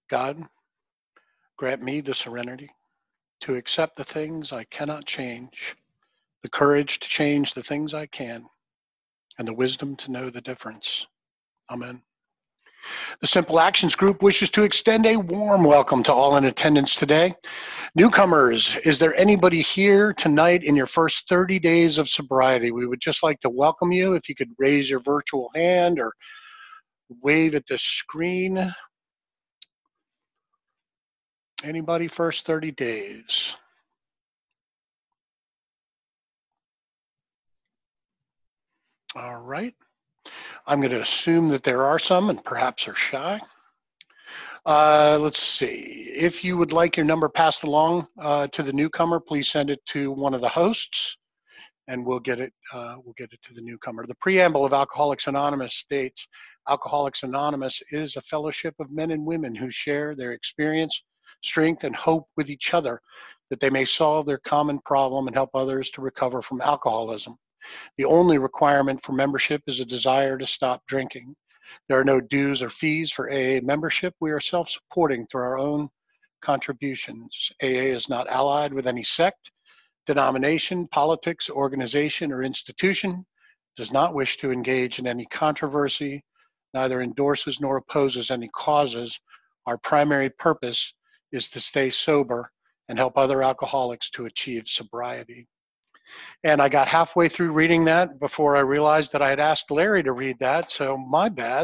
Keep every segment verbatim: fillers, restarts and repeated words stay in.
God, grant me the serenity to accept the things I cannot change, the courage to change the things I can, and the wisdom to know the difference. Amen. The Simple Actions Group wishes to extend a warm welcome to all in attendance today. Newcomers, is there anybody here tonight in your first thirty days of sobriety? We would just like to welcome you. If you could raise your virtual hand or wave at the screen. Anybody first thirty days? All right. I'm going to assume that there are some and perhaps are shy. Uh, let's see. If you would like your number passed along uh, to the newcomer, please send it to one of the hosts, and we'll get it. Uh, we'll get it to the newcomer. The preamble of Alcoholics Anonymous states, Alcoholics Anonymous is a fellowship of men and women who share their experience, strength, and hope with each other, that they may solve their common problem and help others to recover from alcoholism. The only requirement for membership is a desire to stop drinking. There are no dues or fees for A A membership. We are self-supporting through our own contributions. A A is not allied with any sect, denomination, politics, organization, or institution, does not wish to engage in any controversy, neither endorses nor opposes any causes. Our primary purpose is to stay sober and help other alcoholics to achieve sobriety. And I got halfway through reading that before I realized that I had asked Larry to read that, so my bad.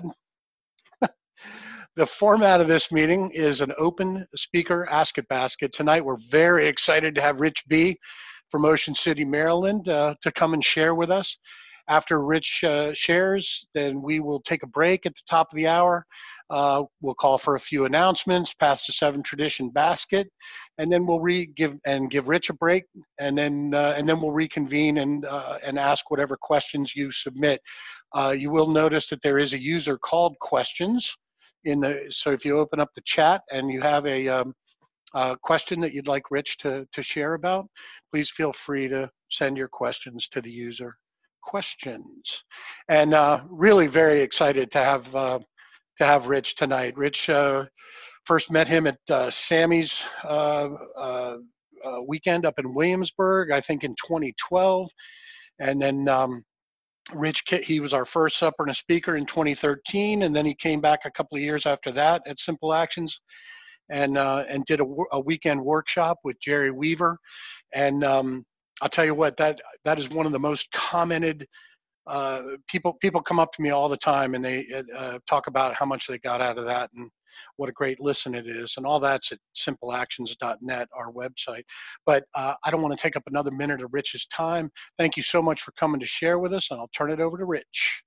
The format of this meeting is an open speaker Ask It Basket. Tonight we're very excited to have Rich B. from Ocean City, Maryland, uh, to come and share with us. After Rich uh, shares, then we will take a break at the top of the hour. Uh, we'll call for a few announcements, pass the seven tradition basket, and then we'll re give and give Rich a break, and then uh, and then we'll reconvene and uh, and ask whatever questions you submit. Uh, you will notice that there is a user called questions in the. So if you open up the chat and you have a, um, a question that you'd like Rich to to share about, please feel free to send your questions to the user questions. And uh, really very excited to have. Uh, to have Rich tonight. Rich, uh, first met him at uh, Sammy's uh, uh, uh, weekend up in Williamsburg, I think in twenty twelve. And then um, Rich, he was our first supper and a speaker in twenty thirteen, and then he came back a couple of years after that at Simple Actions and uh, and did a, a weekend workshop with Jerry Weaver. And um, I'll tell you what, that that is one of the most commented Uh, people people come up to me all the time and they uh, talk about how much they got out of that and what a great listen it is, and all that's at simple actions dot net, our website. But uh, I don't want to take up another minute of Rich's time. Thank you so much for coming to share with us, and I'll turn it over to Rich.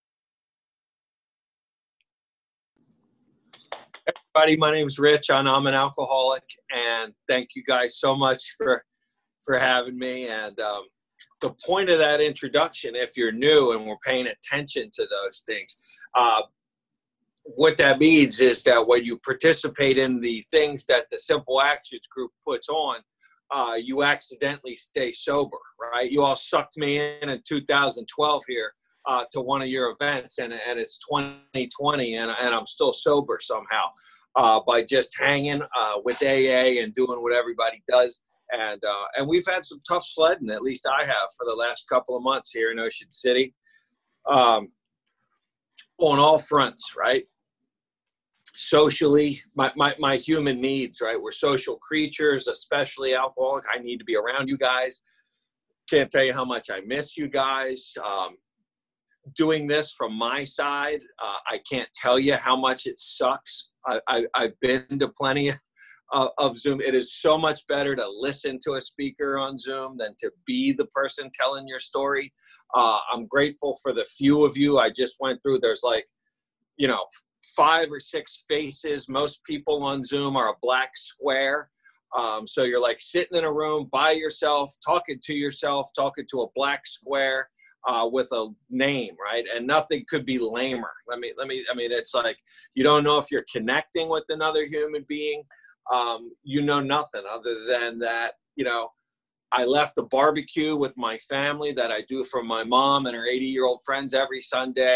Hey everybody, my name is Rich, and I'm an alcoholic, and thank you guys so much for for having me. And um, the point of that introduction, if you're new and we're paying attention to those things, uh, what that means is that when you participate in the things that the Simple Actions Group puts on, uh, you accidentally stay sober, right? You all sucked me in in two thousand twelve here uh, to one of your events, and, and it's twenty twenty, and, and I'm still sober somehow uh, by just hanging uh, with A A and doing what everybody does. And uh, and we've had some tough sledding, at least I have, for the last couple of months here in Ocean City, um, on all fronts, right? Socially, my, my, my human needs, right? We're social creatures, especially alcoholic. I need to be around you guys. Can't tell you how much I miss you guys. Um, doing this from my side, uh, I can't tell you how much it sucks. I, I, I've been to plenty of Uh, of Zoom. It is so much better to listen to a speaker on Zoom than to be the person telling your story. Uh, I'm grateful for the few of you I just went through. There's like, you know, five or six faces. Most people on Zoom are a black square. Um, so you're like sitting in a room by yourself, talking to yourself, talking to a black square uh, with a name, right? And nothing could be lamer. Let me, let me, I mean, it's like, you don't know if you're connecting with another human being. Um, you know nothing other than that, you know, I left the barbecue with my family that I do for my mom and her eighty-year-old friends every Sunday.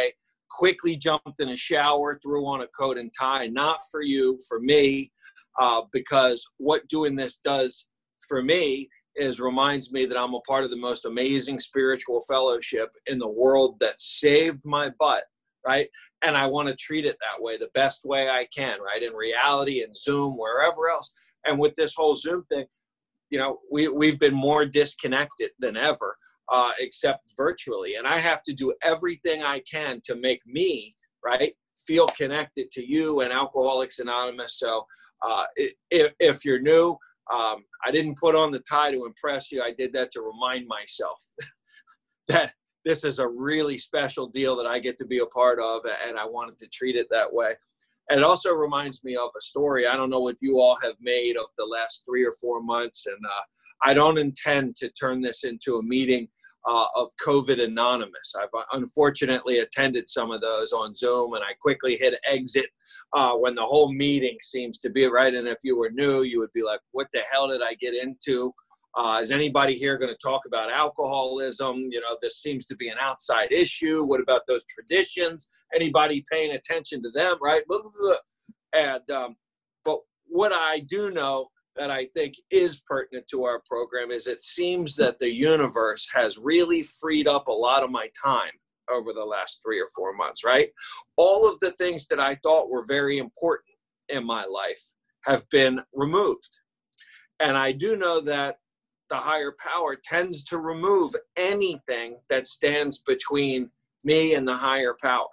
quickly jumped in a shower, threw on a coat and tie. Not for you, for me, uh, because what doing this does for me is reminds me that I'm a part of the most amazing spiritual fellowship in the world that saved my butt, right? And I want to treat it that way, the best way I can, right? In reality, in Zoom, wherever else. And with this whole Zoom thing, you know, we, we've been more disconnected than ever, uh, except virtually. And I have to do everything I can to make me, right, feel connected to you and Alcoholics Anonymous. So uh, if, if you're new, um, I didn't put on the tie to impress you. I did that to remind myself that this is a really special deal that I get to be a part of, and I wanted to treat it that way. And it also reminds me of a story. I don't know what you all have made of the last three or four months, and uh, I don't intend to turn this into a meeting uh, of COVID Anonymous. I've unfortunately attended some of those on Zoom, and I quickly hit exit uh, when the whole meeting seems to be right. And if you were new, you would be like, what the hell did I get into? Uh, is anybody here going to talk about alcoholism? You know, this seems to be an outside issue. What about those traditions? Anybody paying attention to them, right? Blah, blah, blah. And, um, but what I do know that I think is pertinent to our program is it seems that the universe has really freed up a lot of my time over the last three or four months, right? All of the things that I thought were very important in my life have been removed. And I do know that the higher power tends to remove anything that stands between me and the higher power.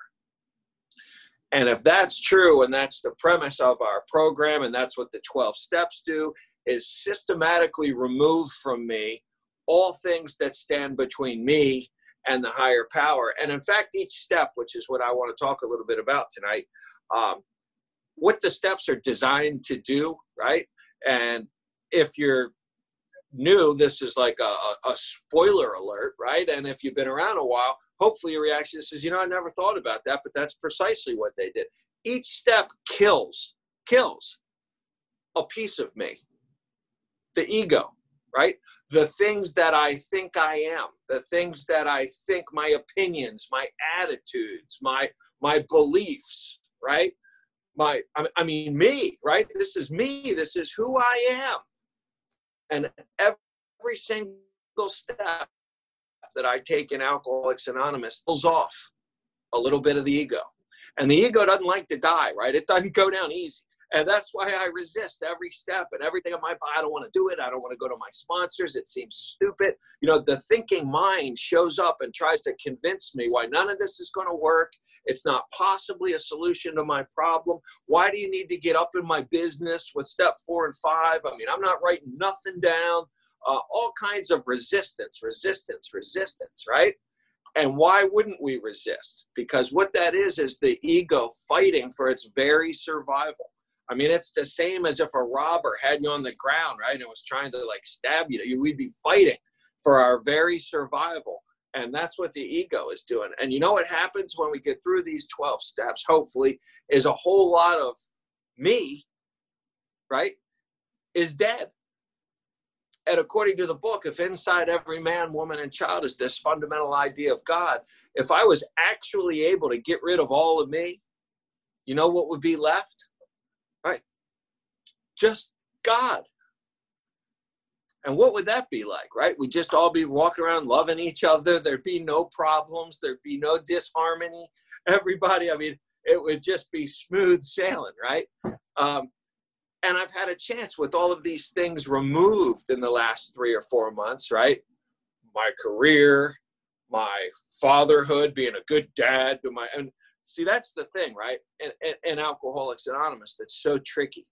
And if that's true, and that's the premise of our program, and that's what the twelve steps do, is systematically remove from me all things that stand between me and the higher power. And in fact, each step, which is what I want to talk a little bit about tonight, um, what the steps are designed to do, right? And if you're new, this is like a, a spoiler alert, right? And if you've been around a while, hopefully your reaction is, you know, I never thought about that, but that's precisely what they did. Each step kills, kills a piece of me, the ego, right? The things that I think I am, the things that I think, my opinions, my attitudes, my, my beliefs, right? My, I, I mean, me, right? This is me. This is who I am. And every single step that I take in Alcoholics Anonymous pulls off a little bit of the ego. And the ego doesn't like to die, right? It doesn't go down easy. And that's why I resist every step and everything in my body. I don't want to do it. I don't want to go to my sponsors. It seems stupid. You know, the thinking mind shows up and tries to convince me why none of this is going to work. It's not possibly a solution to my problem. Why do you need to get up in my business with step four and five? I mean, I'm not writing nothing down. Uh, all kinds of resistance, resistance, resistance, right? And why wouldn't we resist? Because what that is, is the ego fighting for its very survival. I mean, it's the same as if a robber had you on the ground, right, and was trying to, like, stab you. We'd be fighting for our very survival. And that's what the ego is doing. And you know what happens when we get through these twelve steps, hopefully, is a whole lot of me, right, is dead. And according to the book, if inside every man, woman, and child is this fundamental idea of God, if I was actually able to get rid of all of me, you know what would be left? Right? Just God. And what would that be like, right? We'd just all be walking around loving each other. There'd be no problems. There'd be no disharmony. Everybody, I mean, it would just be smooth sailing, right? Um, and I've had a chance with all of these things removed in the last three or four months, right? My career, my fatherhood, being a good dad to my, and see, that's the thing, right? And, and, and Alcoholics Anonymous, that's so tricky.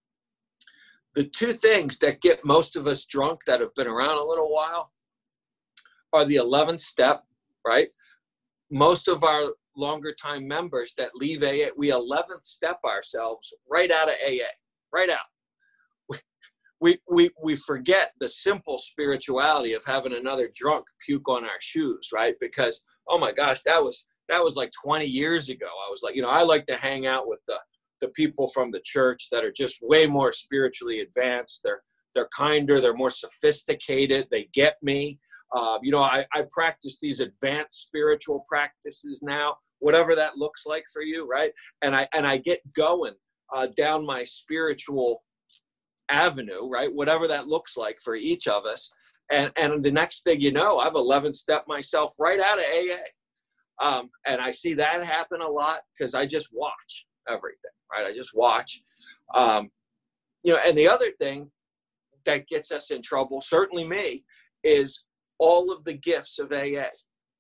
The two things that get most of us drunk that have been around a little while are the eleventh step, right? Most of our longer time members that leave A A, we eleventh step ourselves right out of A A, right out. We, we, we, we forget the simple spirituality of having another drunk puke on our shoes, right? Because, oh my gosh, that was, that was like twenty years ago. I was like, you know, I like to hang out with the, the people from the church that are just way more spiritually advanced. They're, they're kinder, they're more sophisticated. They get me. Uh, you know, I, I practice these advanced spiritual practices now whatever that looks like for you, right? And I and I get going uh, down my spiritual avenue, right? Whatever that looks like for each of us. And and the next thing you know, I've eleven stepped myself right out of A A. Um, and I see that happen a lot because I just watch everything, right? I just watch. Um, you know, and the other thing that gets us in trouble, certainly me, is all of the gifts of A A.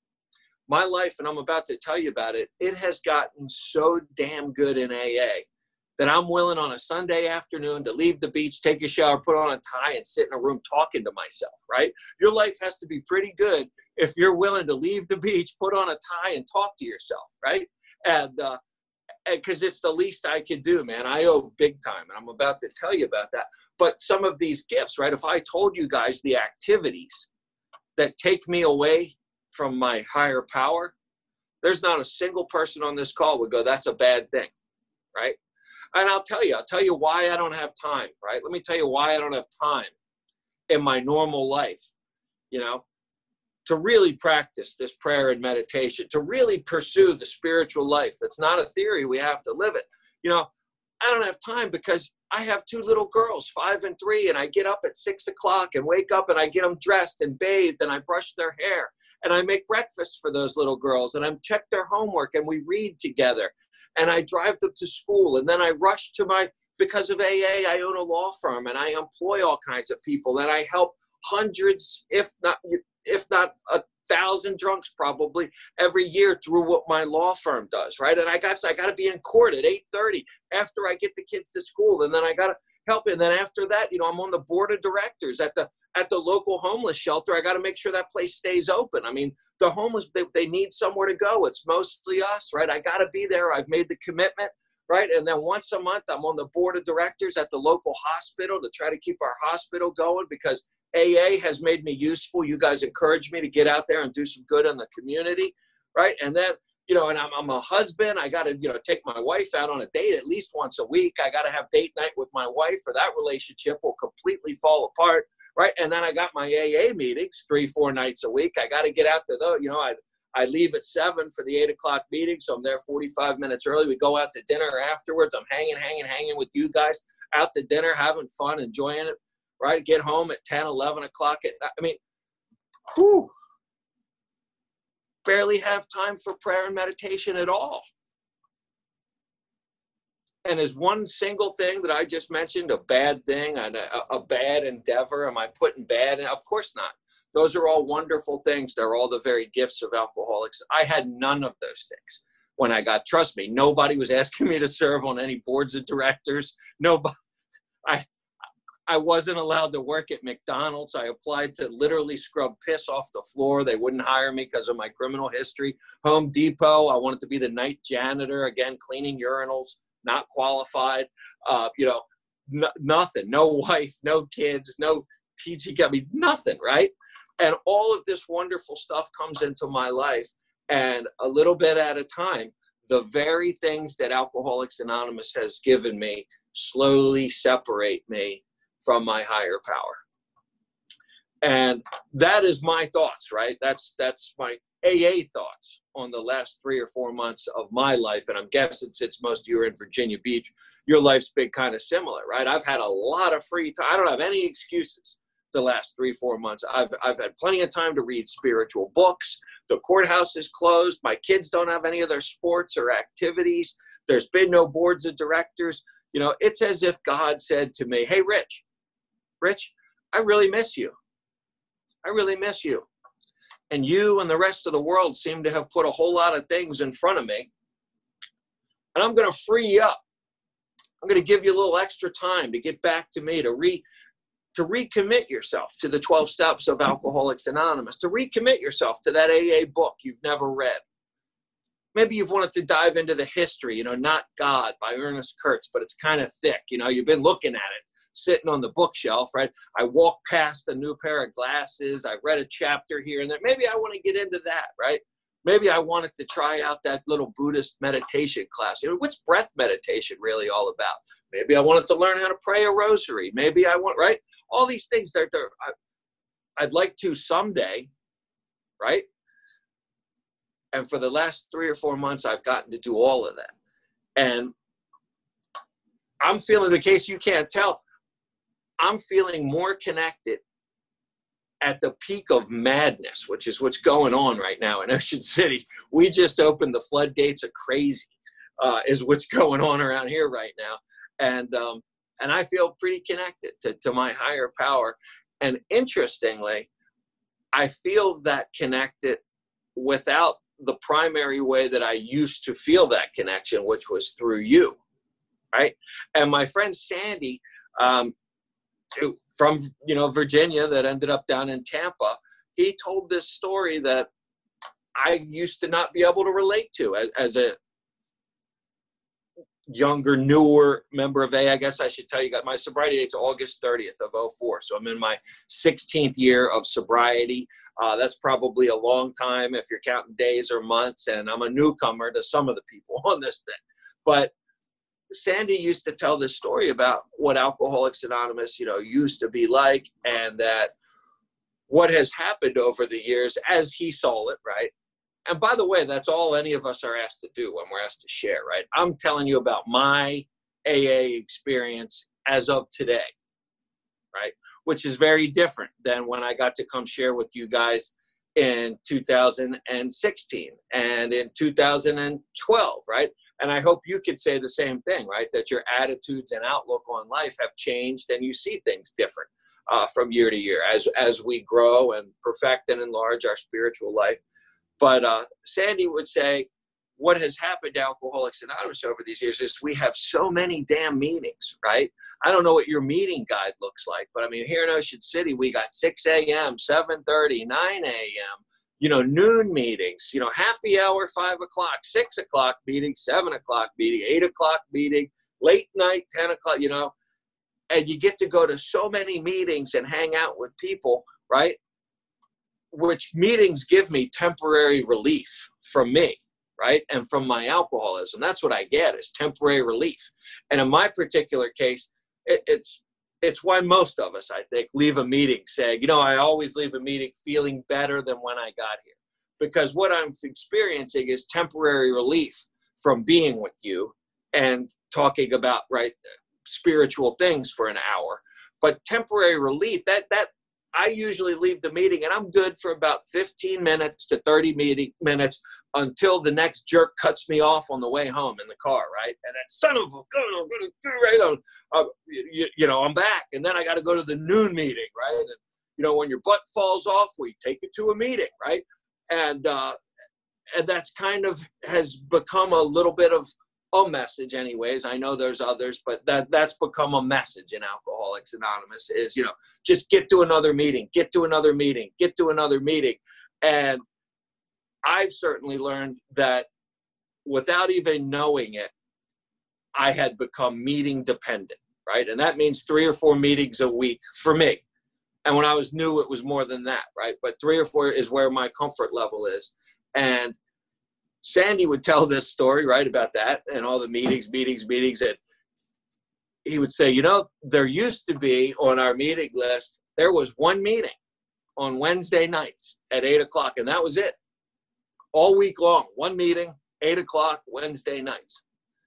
My life, and I'm about to tell you about it, it has gotten so damn good in A A that I'm willing on a Sunday afternoon to leave the beach, take a shower, put on a tie, and sit in a room talking to myself, right? Your life has to be pretty good if you're willing to leave the beach, put on a tie, and talk to yourself, right? And uh, because it's the least I could do, man. I owe big time, and I'm about to tell you about that. But some of these gifts, right? If I told you guys the activities that take me away from my higher power, there's not a single person on this call would go, that's a bad thing, right? And I'll tell you, I'll tell you why I don't have time, right? Let me tell you why I don't have time in my normal life, you know, to really practice this prayer and meditation, to really pursue the spiritual life. It's not a theory. We have to live it. You know, I don't have time because I have two little girls, five and three, and I get up at six o'clock and wake up and I get them dressed and bathed and I brush their hair and I make breakfast for those little girls and I check their homework and we read together and I drive them to school and then I rush to my, because of A A, I own a law firm and I employ all kinds of people and I help hundreds, if not, if not a thousand drunks probably every year through what my law firm does, right? And I got I got to be in court at eight thirty after I get the kids to school, and then I got to help. And then after that, you know, I'm on the board of directors at the at the local homeless shelter. I got to make sure that place stays open. I mean, the homeless, they, they need somewhere to go. It's mostly us, right? I got to be there. I've made the commitment, right? And then once a month, I'm on the board of directors at the local hospital to try to keep our hospital going because A A has made me useful. You guys encourage me to get out there and do some good in the community, right? And then, you know, and I'm, I'm a husband. I got to, you know, take my wife out on a date at least once a week. I got to have date night with my wife or that relationship will completely fall apart, right? And then I got my A A meetings three, four nights a week. I got to get out there, though. You know, I I leave at seven for the eight o'clock meeting, so I'm there forty-five minutes early. We go out to dinner afterwards. I'm hanging, hanging, hanging with you guys out to dinner, having fun, enjoying it. Right, get home at ten, eleven o'clock at night. I mean, whew, barely have time for prayer and meditation at all. And is one single thing that I just mentioned a bad thing, a, a bad endeavor? Am I putting bad in? Of course not. Those are all wonderful things. They're all the very gifts of alcoholics. I had none of those things when I got, trust me, nobody was asking me to serve on any boards of directors. Nobody, I, I wasn't allowed to work at McDonald's. I applied to literally scrub piss off the floor. They wouldn't hire me because of my criminal history. Home Depot, I wanted to be the night janitor, again, cleaning urinals, not qualified. Uh, you know, n- nothing, no wife, no kids, no teaching, I mean, nothing, right? And all of this wonderful stuff comes into my life. And a little bit at a time, the very things that Alcoholics Anonymous has given me slowly separate me from my higher power. And that is my thoughts, right? That's that's my A A thoughts on the last three or four months of my life. And I'm guessing since most of you are in Virginia Beach, your life's been kind of similar, right? I've had a lot of free time. I don't have any excuses the last three, four months. I've, I've had plenty of time to read spiritual books. The courthouse is closed. My kids don't have any of their sports or activities. There's been no boards of directors. You know, it's as if God said to me, hey, Rich, Rich, I really miss you. I really miss you. And you and the rest of the world seem to have put a whole lot of things in front of me. And I'm going to free you up. I'm going to give you a little extra time to get back to me, to re to recommit yourself to the twelve steps of Alcoholics Anonymous, to recommit yourself to that A A book you've never read. Maybe you've wanted to dive into the history, you know, Not God by Ernest Kurtz, but it's kind of thick. You know, you've been looking at it, sitting on the bookshelf, right? I walked past a new pair of glasses. I read a chapter here and there. Maybe I want to get into that, right? Maybe I wanted to try out that little Buddhist meditation class. You know, what's breath meditation really all about? Maybe I wanted to learn how to pray a rosary. Maybe I want, right? All these things that they're, I, I'd like to someday, right? And for the last three or four months, I've gotten to do all of that. And I'm feeling, in case you can't tell, I'm feeling more connected at the peak of madness, which is what's going on right now in Ocean City. We just opened the floodgates of crazy, uh, is what's going on around here right now. And um, and I feel pretty connected to, to my higher power. And interestingly, I feel that connected without the primary way that I used to feel that connection, which was through you, right? And my friend Sandy, um, from, you know, Virginia, that ended up down in Tampa, he told this story that I used to not be able to relate to as, as a younger, newer member of A. I guess I should tell you, got my sobriety date's August thirtieth of oh four. So I'm in my sixteenth year of sobriety. Uh, that's probably a long time if you're counting days or months. And I'm a newcomer to some of the people on this thing. But Sandy used to tell this story about what Alcoholics Anonymous, you know, used to be like, and that what has happened over the years as he saw it, right? And by the way, that's all any of us are asked to do when we're asked to share, right? I'm telling you about my A A experience as of today, right? Which is very different than when I got to come share with you guys in two thousand sixteen and in two thousand twelve, right? And I hope you could say the same thing, right? That your attitudes and outlook on life have changed and you see things different uh, from year to year as, as we grow and perfect and enlarge our spiritual life. But uh, Sandy would say, what has happened to Alcoholics Anonymous over these years is we have so many damn meetings, right? I don't know what your meeting guide looks like, but I mean, here in Ocean City, we got six a.m., seven thirty, nine a.m., you know, noon meetings, you know, happy hour, five o'clock, six o'clock meeting, seven o'clock meeting, eight o'clock meeting, late night, ten o'clock, you know, and you get to go to so many meetings and hang out with people, right? Which meetings give me temporary relief from me, right? And from my alcoholism. That's what I get, is temporary relief. And in my particular case, it, it's it's why most of us, I think, leave a meeting saying, you know, I always leave a meeting feeling better than when I got here. Because what I'm experiencing is temporary relief from being with you and talking about, right, spiritual things for an hour. But temporary relief, that that I usually leave the meeting and I'm good for about fifteen minutes to thirty meeting minutes until the next jerk cuts me off on the way home in the car, right? And then, son of a gun, I'm going to do right on, uh, you, you know, I'm back. And then I got to go to the noon meeting, right? And, you know, when your butt falls off, we take it to a meeting, right? And, uh, and that's kind of has become a little bit of a message anyways. I know there's others, but that that's become a message in Alcoholics Anonymous is, you know, just get to another meeting, get to another meeting, get to another meeting. And I've certainly learned that without even knowing it, I had become meeting dependent, right? And that means three or four meetings a week for me. And when I was new, it was more than that, right? But three or four is where my comfort level is. And Sandy would tell this story, right, about that and all the meetings, meetings, meetings. And he would say, you know, there used to be on our meeting list, there was one meeting on Wednesday nights at eight o'clock, and that was it. All week long, one meeting, eight o'clock, Wednesday nights.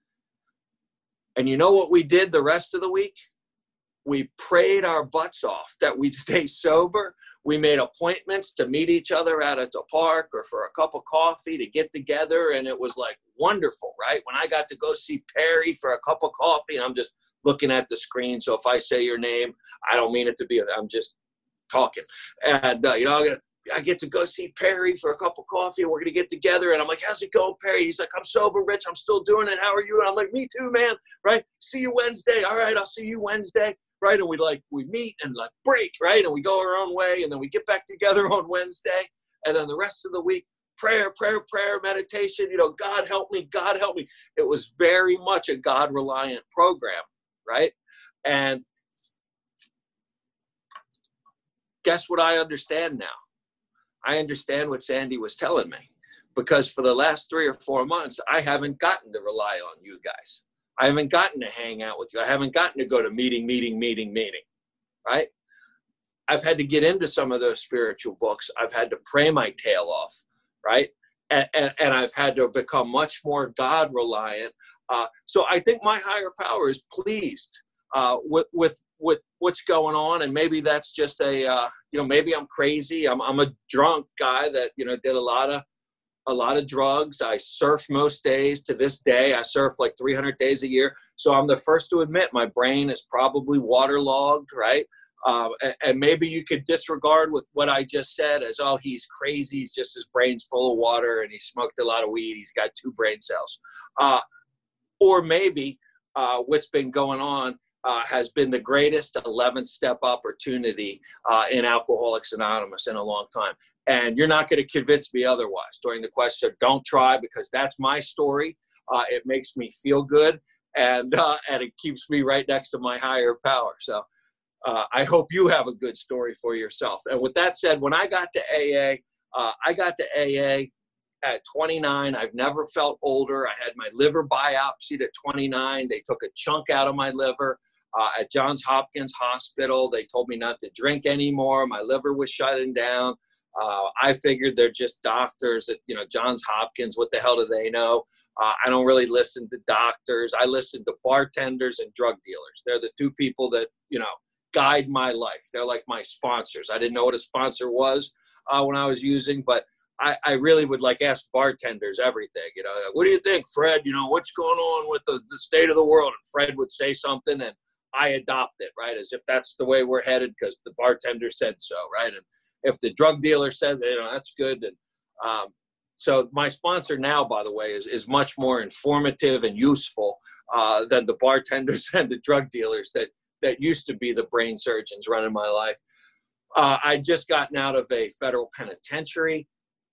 And you know what we did the rest of the week? We prayed our butts off that we'd stay sober. We made appointments to meet each other out at the park or for a cup of coffee to get together. And it was like wonderful, right? When I got to go see Perry for a cup of coffee, and I'm just looking at the screen. So if I say your name, I don't mean it to be, I'm just talking. And, uh, you know, I'm gonna, I get to go see Perry for a cup of coffee and we're going to get together. And I'm like, how's it going, Perry? He's like, I'm sober, Rich. I'm still doing it. How are you? And I'm like, me too, man. Right. See you Wednesday. All right. I'll see you Wednesday. Right. And we like, we meet and like break. Right. And we go our own way. And then we get back together on Wednesday. And then the rest of the week, prayer, prayer, prayer, meditation, you know, God help me, God help me. It was very much a God reliant program. Right. And guess what I understand now? I understand what Sandy was telling me, because for the last three or four months, I haven't gotten to rely on you guys. I haven't gotten to hang out with you. I haven't gotten to go to meeting, meeting, meeting, meeting, right? I've had to get into some of those spiritual books. I've had to pray my tail off, right? and, and, and I've had to become much more God reliant. Uh, so I think my higher power is pleased uh, with, with, with what's going on. And maybe that's just a, uh, you know, maybe I'm crazy. I'm, I'm a drunk guy that, you know, did a lot of, a lot of drugs. I surf most days. To this day, I surf like three hundred days a year. So I'm the first to admit my brain is probably waterlogged, right? Uh, and, and maybe you could disregard with what I just said as, oh, he's crazy. He's just, his brain's full of water and he smoked a lot of weed. He's got two brain cells. Uh, or maybe uh, what's been going on uh, has been the greatest eleventh step opportunity uh, in Alcoholics Anonymous in a long time. And you're not going to convince me otherwise. During the question, don't try, because that's my story. Uh, it makes me feel good, and uh, and it keeps me right next to my higher power. So uh, I hope you have a good story for yourself. And with that said, when I got to A A, uh, I got to A A at twenty-nine. I've never felt older. I had my liver biopsied at twenty-nine. They took a chunk out of my liver. Uh, at Johns Hopkins Hospital, they told me not to drink anymore. My liver was shutting down. Uh, I figured they're just doctors at, you know, Johns Hopkins. What the hell do they know? Uh, I don't really listen to doctors. I listen to bartenders and drug dealers. They're the two people that, you know, guide my life. They're like my sponsors. I didn't know what a sponsor was uh, when I was using, but I, I really would like ask bartenders everything. You know, what do you think, Fred? You know, what's going on with the, the state of the world? And Fred would say something and I adopt it, right? As if that's the way we're headed because the bartender said so, right? And if the drug dealer said, you know, that's good. And um, so my sponsor now, by the way, is, is much more informative and useful uh, than the bartenders and the drug dealers that, that used to be the brain surgeons running my life. Uh, I just gotten out of a federal penitentiary.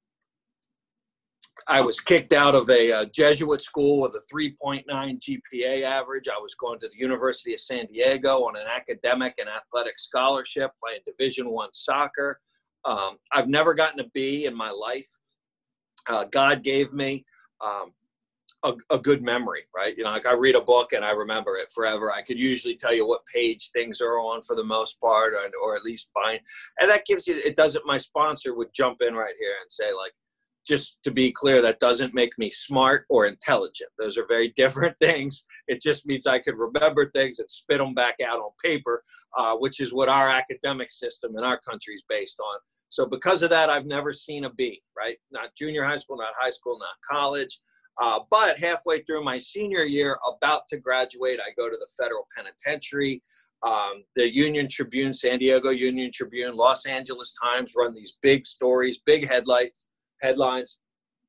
I was kicked out of a, a Jesuit school with a three point nine G P A average. I was going to the University of San Diego on an academic and athletic scholarship, playing Division One soccer. Um, I've never gotten a B in my life. Uh, God gave me um, a, a good memory, right? You know, like I read a book and I remember it forever. I could usually tell you what page things are on for the most part, or, or at least find. And that gives you, it doesn't, my sponsor would jump in right here and say, like, just to be clear, that doesn't make me smart or intelligent. Those are very different things. It just means I could remember things and spit them back out on paper, uh, which is what our academic system in our country is based on. So because of that, I've never seen a B, right? Not junior high school, not high school, not college. Uh, but halfway through my senior year, about to graduate, I go to the federal penitentiary. Um, the Union Tribune, San Diego Union Tribune, Los Angeles Times run these big stories, big headlights, headlines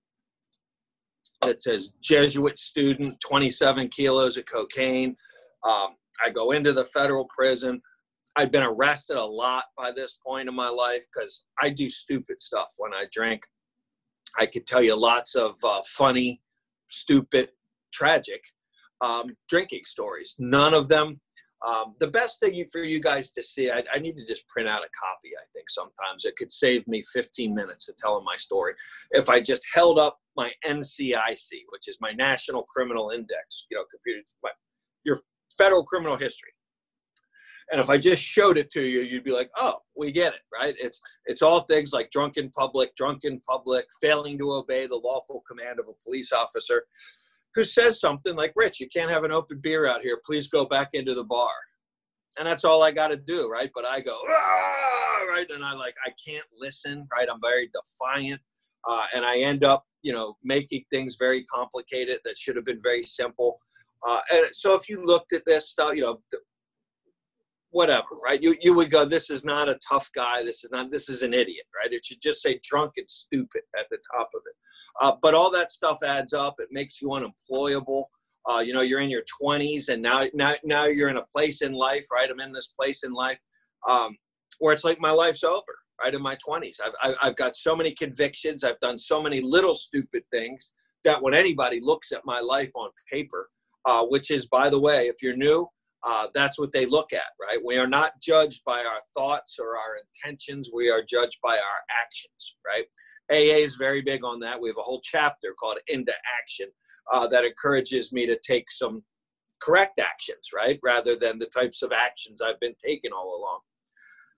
that says Jesuit student, twenty-seven kilos of cocaine. Um, I go into the federal prison. I've been arrested a lot by this point in my life because I do stupid stuff when I drink. I could tell you lots of uh, funny, stupid, tragic um, drinking stories. None of them. Um, the best thing for you guys to see, I, I need to just print out a copy, I think sometimes. It could save me fifteen minutes of telling my story. If I just held up my N C I C, which is my National Criminal Index, you know, computer, my, your federal criminal history. And if I just showed it to you, you'd be like, oh, we get it, right? It's it's all things like drunk in public, drunk in public, failing to obey the lawful command of a police officer who says something like, Rich, you can't have an open beer out here. Please go back into the bar. And that's all I got to do, right? But I go, ah, right? And I like, I can't listen, right? I'm very defiant. Uh, and I end up, you know, making things very complicated that should have been very simple. Uh, and so if you looked at this stuff, you know, whatever, right? You you would go, this is not a tough guy. This is not, this is an idiot, right? It should just say drunk and stupid at the top of it. Uh, but all that stuff adds up. It makes you unemployable. Uh, you know, you're in your twenties and now, now, now you're in a place in life, right? I'm in this place in life um, where it's like my life's over, right? In my twenties. I've, I've, I've got so many convictions. I've done so many little stupid things that when anybody looks at my life on paper, uh, which is, by the way, if you're new, Uh, that's what they look at, right? We are not judged by our thoughts or our intentions. We are judged by our actions, right? A A is very big on that. We have a whole chapter called Into Action uh, that encourages me to take some correct actions, right? Rather than the types of actions I've been taking all along.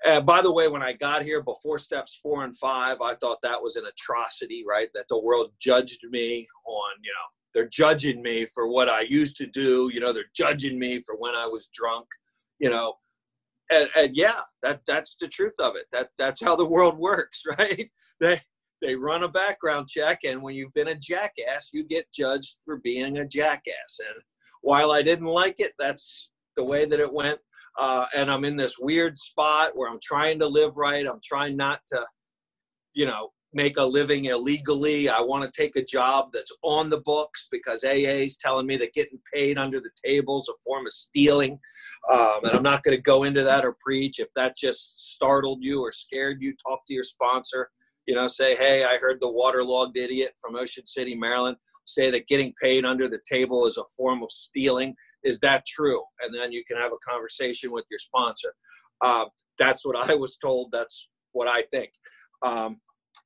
Uh, by the way, when I got here, before steps four and five, I thought that was an atrocity, right? That the world judged me on, you know, they're judging me for what I used to do. You know, they're judging me for when I was drunk, you know. And, and yeah, that that's the truth of it. That that's how the world works, right? They they run a background check, and when you've been a jackass, you get judged for being a jackass. And while I didn't like it, that's the way that it went. Uh, and I'm in this weird spot where I'm trying to live right. I'm trying not to, you know, make a living illegally. I want to take a job that's on the books because A A is telling me that getting paid under the table is a form of stealing. Um, and I'm not going to go into that or preach. If that just startled you or scared you, talk to your sponsor. You know, say, hey, I heard the waterlogged idiot from Ocean City, Maryland, say that getting paid under the table is a form of stealing. Is that true? And then you can have a conversation with your sponsor. Um, that's what I was told. That's what I think. Um,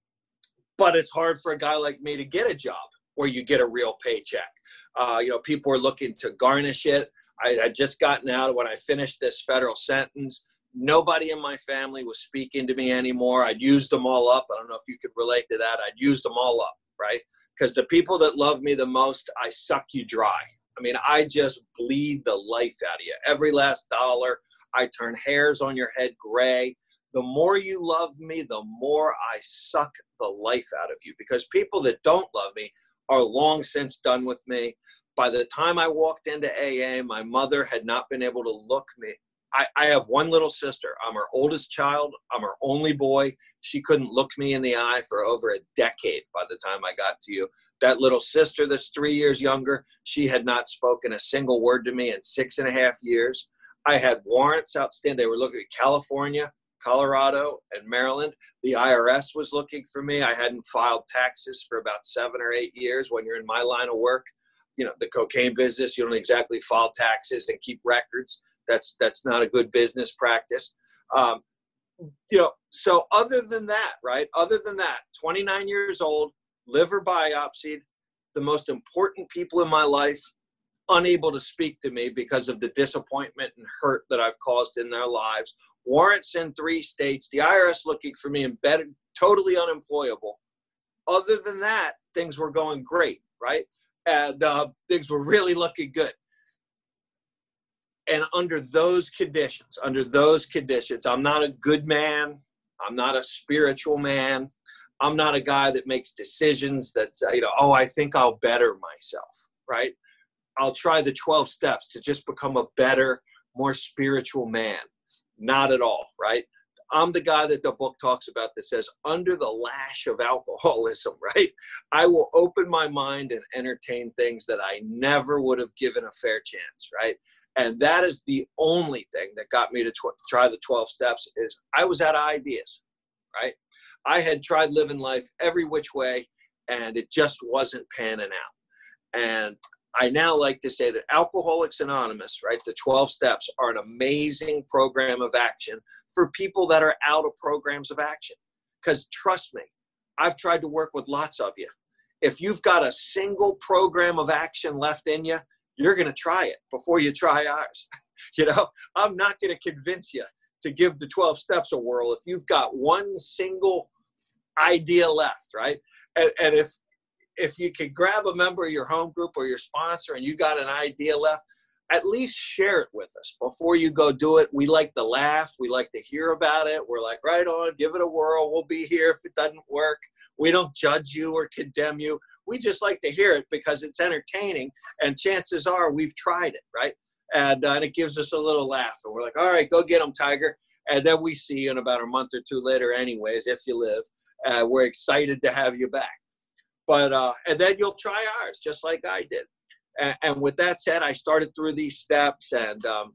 but it's hard for a guy like me to get a job where you get a real paycheck. Uh, you know, people are looking to garnish it. I had just gotten out when I finished this federal sentence. Nobody in my family was speaking to me anymore. I'd used them all up. I don't know if you could relate to that. I'd used them all up, right? Because the people that love me the most, I suck you dry. I mean, I just bleed the life out of you. Every last dollar, I turn hairs on your head gray. The more you love me, the more I suck the life out of you. Because people that don't love me are long since done with me. By the time I walked into A A, my mother had not been able to look me. I, I have one little sister. I'm her oldest child. I'm her only boy. She couldn't look me in the eye for over a decade by the time I got to you. That little sister that's three years younger, she had not spoken a single word to me in six and a half years. I had warrants outstanding. They were looking at California, Colorado, and Maryland. The I R S was looking for me. I hadn't filed taxes for about seven or eight years. When you're in my line of work, you know, the cocaine business, you don't exactly file taxes and keep records. That's that's not a good business practice. Um, you know, so other than that, right, other than that, twenty-nine years old, liver biopsied, the most important people in my life unable to speak to me because of the disappointment and hurt that I've caused in their lives. Warrants in three states, the I R S looking for me, embedded, totally unemployable. Other than that, things were going great, right? And uh, things were really looking good. And under those conditions, under those conditions, I'm not a good man. I'm not a spiritual man. I'm not a guy that makes decisions that, you know, oh, I think I'll better myself, right? I'll try the twelve steps to just become a better, more spiritual man. Not at all, right? I'm the guy that the book talks about that says, under the lash of alcoholism, right? I will open my mind and entertain things that I never would have given a fair chance, right? And that is the only thing that got me to tw- try the twelve steps is I was out of ideas, right? I had tried living life every which way, and it just wasn't panning out. And I now like to say that Alcoholics Anonymous, right, the twelve steps are an amazing program of action for people that are out of programs of action. Because trust me, I've tried to work with lots of you. If you've got a single program of action left in you, you're going to try it before you try ours. You know, I'm not going to convince you to give the twelve steps a whirl if you've got one single idea left, right? And, and if if you could grab a member of your home group or your sponsor and you got an idea left, at least share it with us before you go do it. We like to laugh. We like to hear about it. We're like, right on, give it a whirl. We'll be here if it doesn't work. We don't judge you or condemn you. We just like to hear it because it's entertaining, and chances are we've tried it, right? And, uh, and it gives us a little laugh. And we're like, all right, go get them, Tiger. And then we see you in about a month or two later anyways, if you live. Uh, we're excited to have you back. But uh, and then you'll try ours, just like I did. And, and with that said, I started through these steps. And, um,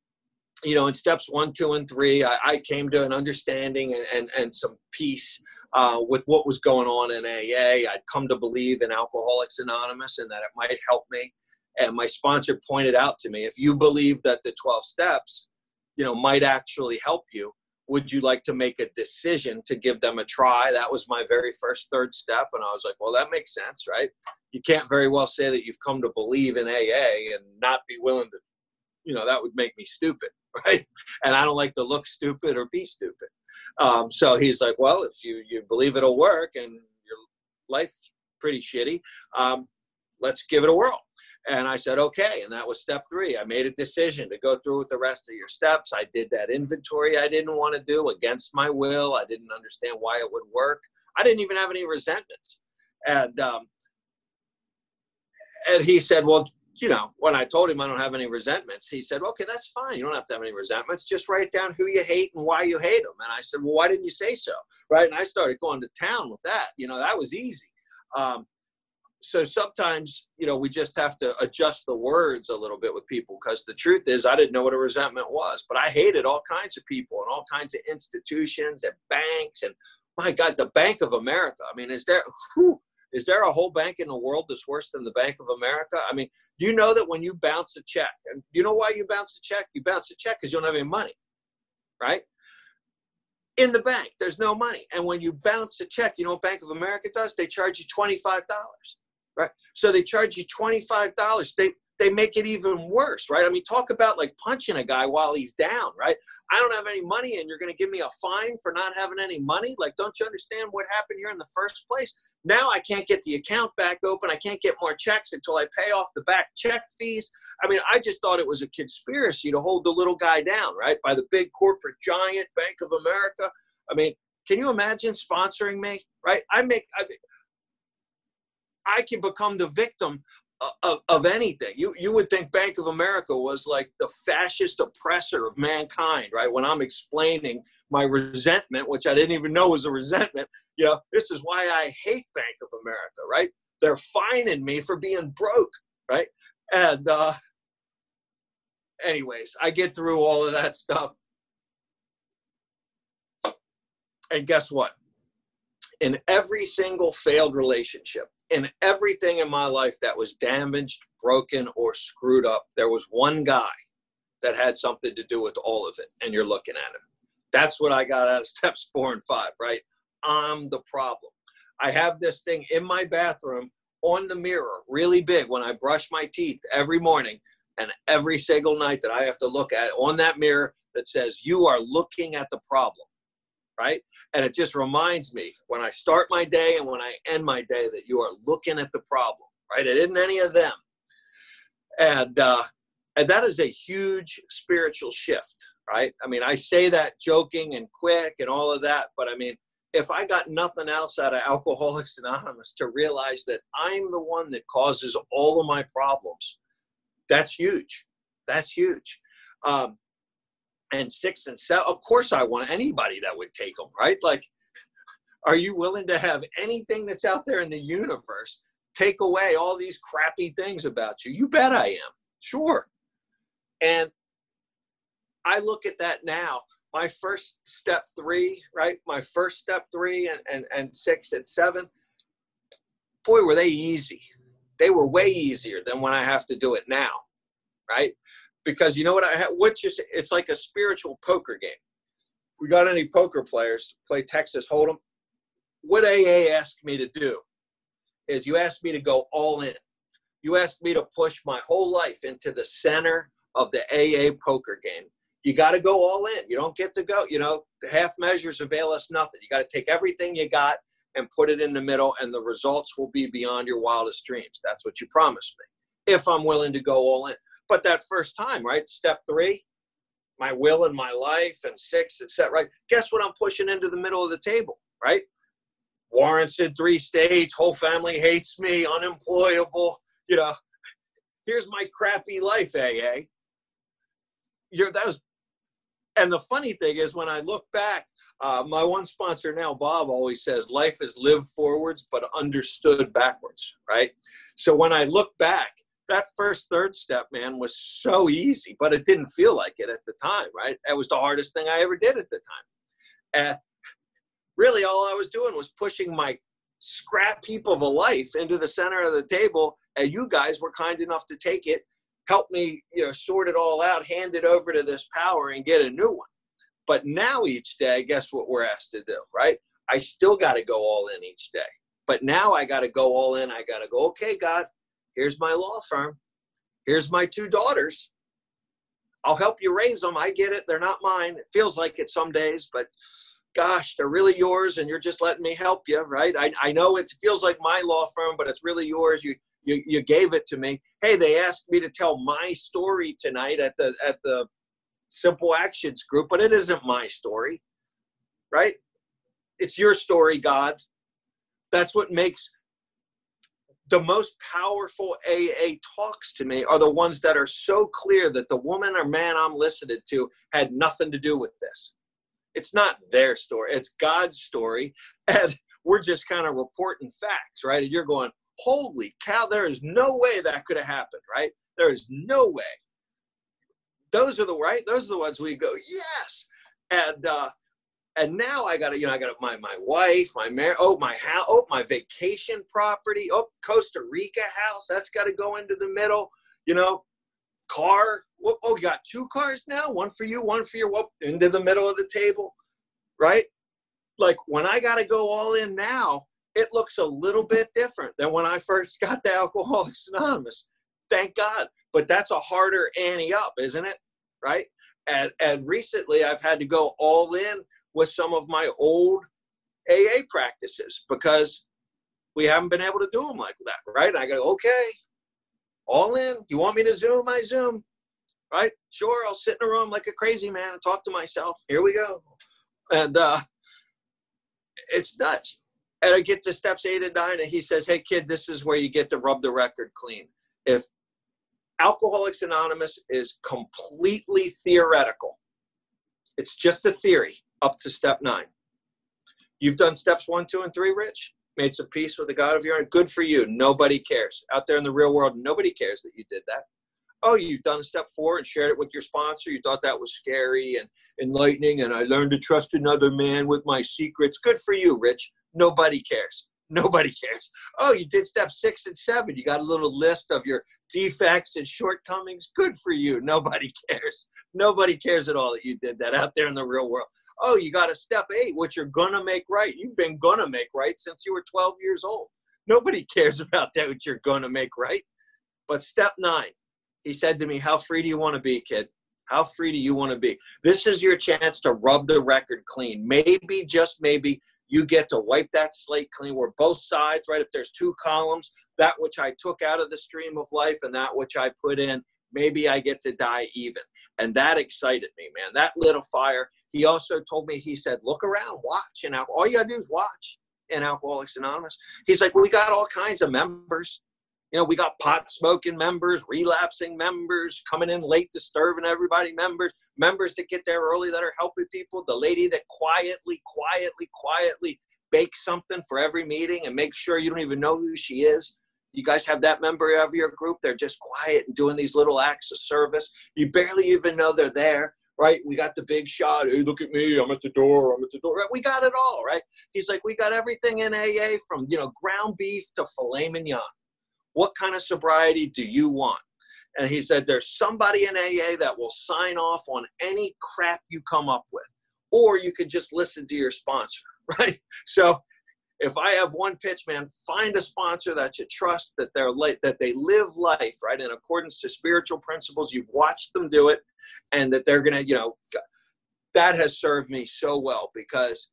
you know, in steps one, two, and three, I, I came to an understanding and, and, and some peace uh, with what was going on in A A. I'd come to believe in Alcoholics Anonymous and that it might help me. And my sponsor pointed out to me, if you believe that the twelve steps, you know, might actually help you, would you like to make a decision to give them a try? That was my very first third step. And I was like, well, that makes sense, right? You can't very well say that you've come to believe in A A and not be willing to you know, that would make me stupid, right? And I don't like to look stupid or be stupid. Um, so he's like, well, if you, you believe it'll work and your life's pretty shitty, um, let's give it a whirl. And I said, okay. And that was step three. I made a decision to go through with the rest of your steps. I did that inventory I didn't want to do against my will. I didn't understand why it would work. I didn't even have any resentments. And, um, and he said, well, you know, when I told him I don't have any resentments, he said, okay, that's fine. You don't have to have any resentments. Just write down who you hate and why you hate them. And I said, well, why didn't you say so? Right. And I started going to town with that. You know, that was easy. Um, so sometimes, you know, we just have to adjust the words a little bit with people, because the truth is I didn't know what a resentment was, but I hated all kinds of people and all kinds of institutions and banks. And my God, the Bank of America. I mean, is there, whew, is there a whole bank in the world that's worse than the Bank of America? I mean, do you know that when you bounce a check, and you know why you bounce a check? You bounce a check because you don't have any money, right? In the bank, there's no money. And when you bounce a check, you know what Bank of America does? They charge you twenty-five dollars, right? So they charge you twenty-five dollars. They they make it even worse, right? I mean, talk about like punching a guy while he's down, right? I don't have any money and you're going to give me a fine for not having any money? Like, don't you understand what happened here in the first place? Now I can't get the account back open. I can't get more checks until I pay off the back check fees. I mean, I just thought it was a conspiracy to hold the little guy down, right? By the big corporate giant, Bank of America. I mean, can you imagine sponsoring me, right? I make, I, I can become the victim of, of anything. You, you would think Bank of America was like the fascist oppressor of mankind, right? When I'm explaining my resentment, which I didn't even know was a resentment, you know, this is why I hate Bank of America, right? They're fining me for being broke, right? And uh, anyways, I get through all of that stuff. And guess what? In every single failed relationship, in everything in my life that was damaged, broken, or screwed up, there was one guy that had something to do with all of it, and you're looking at him. That's what I got out of steps four and five, right? I'm the problem. I have this thing in my bathroom on the mirror, really big, when I brush my teeth every morning, and every single night that I have to look at on that mirror that says, you are looking at the problem. Right? And it just reminds me when I start my day and when I end my day that you are looking at the problem, right? It isn't any of them. And, uh, and that is a huge spiritual shift, right? I mean, I say that joking and quick and all of that, but I mean, if I got nothing else out of Alcoholics Anonymous to realize that I'm the one that causes all of my problems, that's huge. That's huge. Um, and six and seven, of course I want anybody that would take them, right? Like, are you willing to have anything that's out there in the universe take away all these crappy things about you? You bet I am. Sure. And I look at that now. My first step three, right? My first step three and, and, and six and seven, boy, were they easy. They were way easier than when I have to do it now, right? Because you know what I have, which is, it's like a spiritual poker game. If we got any poker players play Texas Hold'em, what A A asked me to do is you asked me to go all in. You asked me to push my whole life into the center of the A A poker game. You got to go all in. You don't get to go, you know, the half measures avail us nothing. You got to take everything you got and put it in the middle, and the results will be beyond your wildest dreams. That's what you promised me, if I'm willing to go all in. But that first time, right, step three, my will and my life, and six, et cetera, right? Guess what I'm pushing into the middle of the table, right? Warrants in three states, whole family hates me, unemployable, you know. Here's my crappy life, A A. You're, that was, and the funny thing is when I look back, uh, my one sponsor now, Bob, always says, life is lived forwards but understood backwards, right? So when I look back, that first third step, man, was so easy, but it didn't feel like it at the time, right? It was the hardest thing I ever did at the time. And really all I was doing was pushing my scrap heap of a life into the center of the table, and you guys were kind enough to take it, help me, you know, sort it all out, hand it over to this power and get a new one. But now each day, guess what we're asked to do, right? I still got to go all in each day. But now I got to go all in. I got to go, okay, God, here's my law firm. Here's my two daughters. I'll help you raise them. I get it. They're not mine. It feels like it some days, but gosh, they're really yours, and you're just letting me help you, right? I, I know it feels like my law firm, but it's really yours. You, you you gave it to me. Hey, they asked me to tell my story tonight at the at the Simple Actions group, but it isn't my story, right? It's your story, God. That's what makes the most powerful A A talks to me are the ones that are so clear that the woman or man I'm listening to had nothing to do with this. It's not their story. It's God's story. And we're just kind of reporting facts, right? And you're going, holy cow, there is no way that could have happened, right? There is no way. Those are the right. Those are the ones we go, yes. And, uh, and now I got to, you know, I got my, my wife, my mar- oh, my house, oh, my vacation property, oh, Costa Rica house, that's got to go into the middle, you know, car. Oh, oh, you got two cars now, one for you, one for your, whoop, into the middle of the table, right? Like when I got to go all in now, it looks a little bit different than when I first got to Alcoholics Anonymous. Thank God. But that's a harder ante up, isn't it? Right? And, and recently I've had to go all in with some of my old A A practices because we haven't been able to do them like that, right? And I go, okay, all in. You want me to Zoom? I Zoom, right? Sure, I'll sit in a room like a crazy man and talk to myself. Here we go. And uh, it's nuts. And I get to steps eight and nine, and he says, hey, kid, this is where you get to rub the record clean. If Alcoholics Anonymous is completely theoretical, it's just a theory up to step nine. You've done steps one, two, and three, Rich? Made some peace with the God of your own. Good for you. Nobody cares. Out there in the real world, nobody cares that you did that. Oh, you've done step four and shared it with your sponsor. You thought that was scary and enlightening, and I learned to trust another man with my secrets. Good for you, Rich. Nobody cares. Nobody cares. Oh, you did step six and seven. You got a little list of your defects and shortcomings. Good for you. Nobody cares. Nobody cares at all that you did that out there in the real world. Oh, you got a step eight, which you're going to make right. You've been going to make right since you were twelve years old. Nobody cares about that, what you're going to make right. But step nine, he said to me, how free do you want to be, kid? How free do you want to be? This is your chance to rub the record clean. Maybe, just maybe, you get to wipe that slate clean where both sides, right? If there's two columns, that which I took out of the stream of life and that which I put in, maybe I get to die even. And that excited me, man. That lit a fire. He also told me, he said, look around, watch. And all you got to do is watch in Alcoholics Anonymous. He's like, well, we got all kinds of members. You know, we got pot smoking members, relapsing members, coming in late, disturbing everybody members, members that get there early that are helping people, the lady that quietly, quietly, quietly bakes something for every meeting and makes sure you don't even know who she is. You guys have that member of your group. They're just quiet and doing these little acts of service. You barely even know they're there, right? We got the big shot. Hey, look at me. I'm at the door. I'm at the door. Right? We got it all, right? He's like, we got everything in A A from, you know, ground beef to filet mignon. What kind of sobriety do you want? And he said, there's somebody in A A that will sign off on any crap you come up with, or you could just listen to your sponsor, right? So if I have one pitch, man, find a sponsor that you trust, that they're late, that they live life, right, in accordance to spiritual principles. You've watched them do it, and that they're going to, you know, that has served me so well because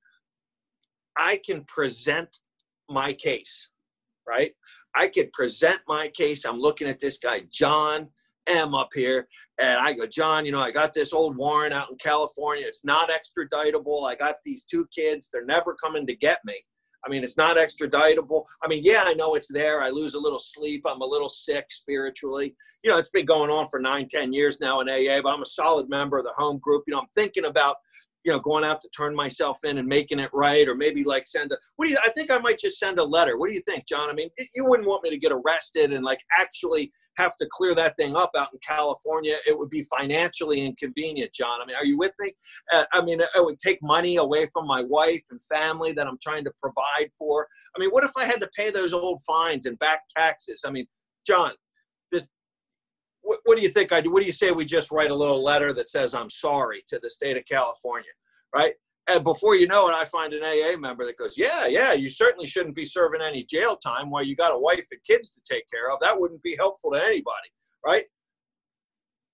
I can present my case, right? I could present my case. I'm looking at this guy, John M. up here, and I go, John, you know, I got this old warrant out in California. It's not extraditable. I got these two kids. They're never coming to get me. I mean, it's not extraditable. I mean, yeah, I know it's there. I lose a little sleep. I'm a little sick spiritually. You know, it's been going on for nine, ten years now in A A, but I'm a solid member of the home group. You know, I'm thinking about, you know, going out to turn myself in and making it right, or maybe like send a, what do you, I think I might just send a letter. What do you think, John? I mean, you wouldn't want me to get arrested and like actually have to clear that thing up out in California. It would be financially inconvenient, John. I mean, are you with me? Uh, I mean, it would take money away from my wife and family that I'm trying to provide for. I mean, what if I had to pay those old fines and back taxes? I mean, John, this, what, what do you think I do? What do you say we just write a little letter that says I'm sorry to the state of California, right? And before you know it, I find an A A member that goes, yeah, yeah, you certainly shouldn't be serving any jail time while you got a wife and kids to take care of. That wouldn't be helpful to anybody, right?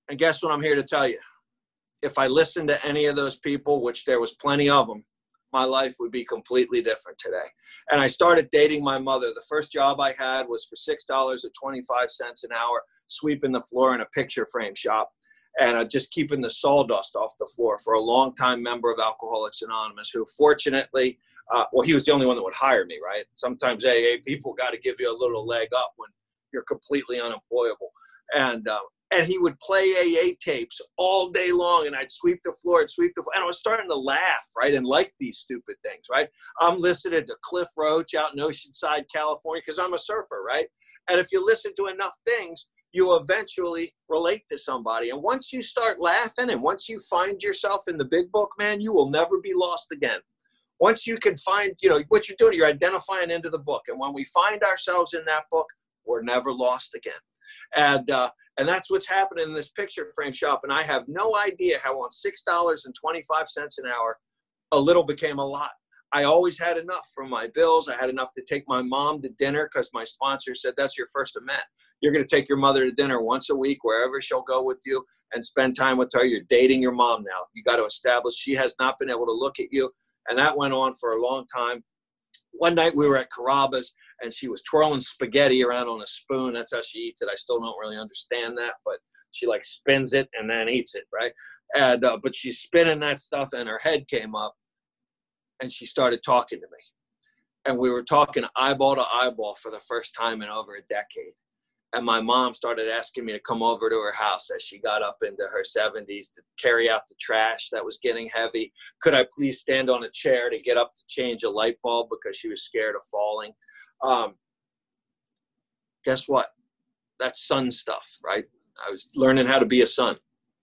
And guess what I'm here to tell you? If I listened to any of those people, which there was plenty of them, my life would be completely different today. And I started dating my mother. The first job I had was for six dollars and twenty-five cents an hour, sweeping the floor in a picture frame shop, and uh, just keeping the sawdust off the floor for a long-time member of Alcoholics Anonymous who fortunately, uh, well, he was the only one that would hire me, right? Sometimes A A people got to give you a little leg up when you're completely unemployable. And uh, and he would play A A tapes all day long, and I'd sweep the floor and sweep the floor. And I was starting to laugh, right, and like these stupid things, right? I'm listening to Cliff Roach out in Oceanside, California, because I'm a surfer, right? And if you listen to enough things, you eventually relate to somebody. And once you start laughing and once you find yourself in the big book, man, you will never be lost again. Once you can find, you know, what you're doing, you're identifying into the book. And when we find ourselves in that book, we're never lost again. And uh, and that's what's happening in this picture frame shop. And I have no idea how on six dollars and twenty-five cents an hour, a little became a lot. I always had enough for my bills. I had enough to take my mom to dinner because my sponsor said, that's your first event. You're going to take your mother to dinner once a week, wherever she'll go with you, and spend time with her. You're dating your mom now. You got to establish she has not been able to look at you. And that went on for a long time. One night we were at Carrabba's, and she was twirling spaghetti around on a spoon. That's how she eats it. I still don't really understand that, but she like spins it and then eats it, right? And uh, but she's spinning that stuff, and her head came up, and she started talking to me. And we were talking eyeball to eyeball for the first time in over a decade. And my mom started asking me to come over to her house as she got up into her seventies to carry out the trash that was getting heavy. Could I please stand on a chair to get up to change a light bulb because she was scared of falling? Um, guess what? That's son stuff, right? I was learning how to be a son.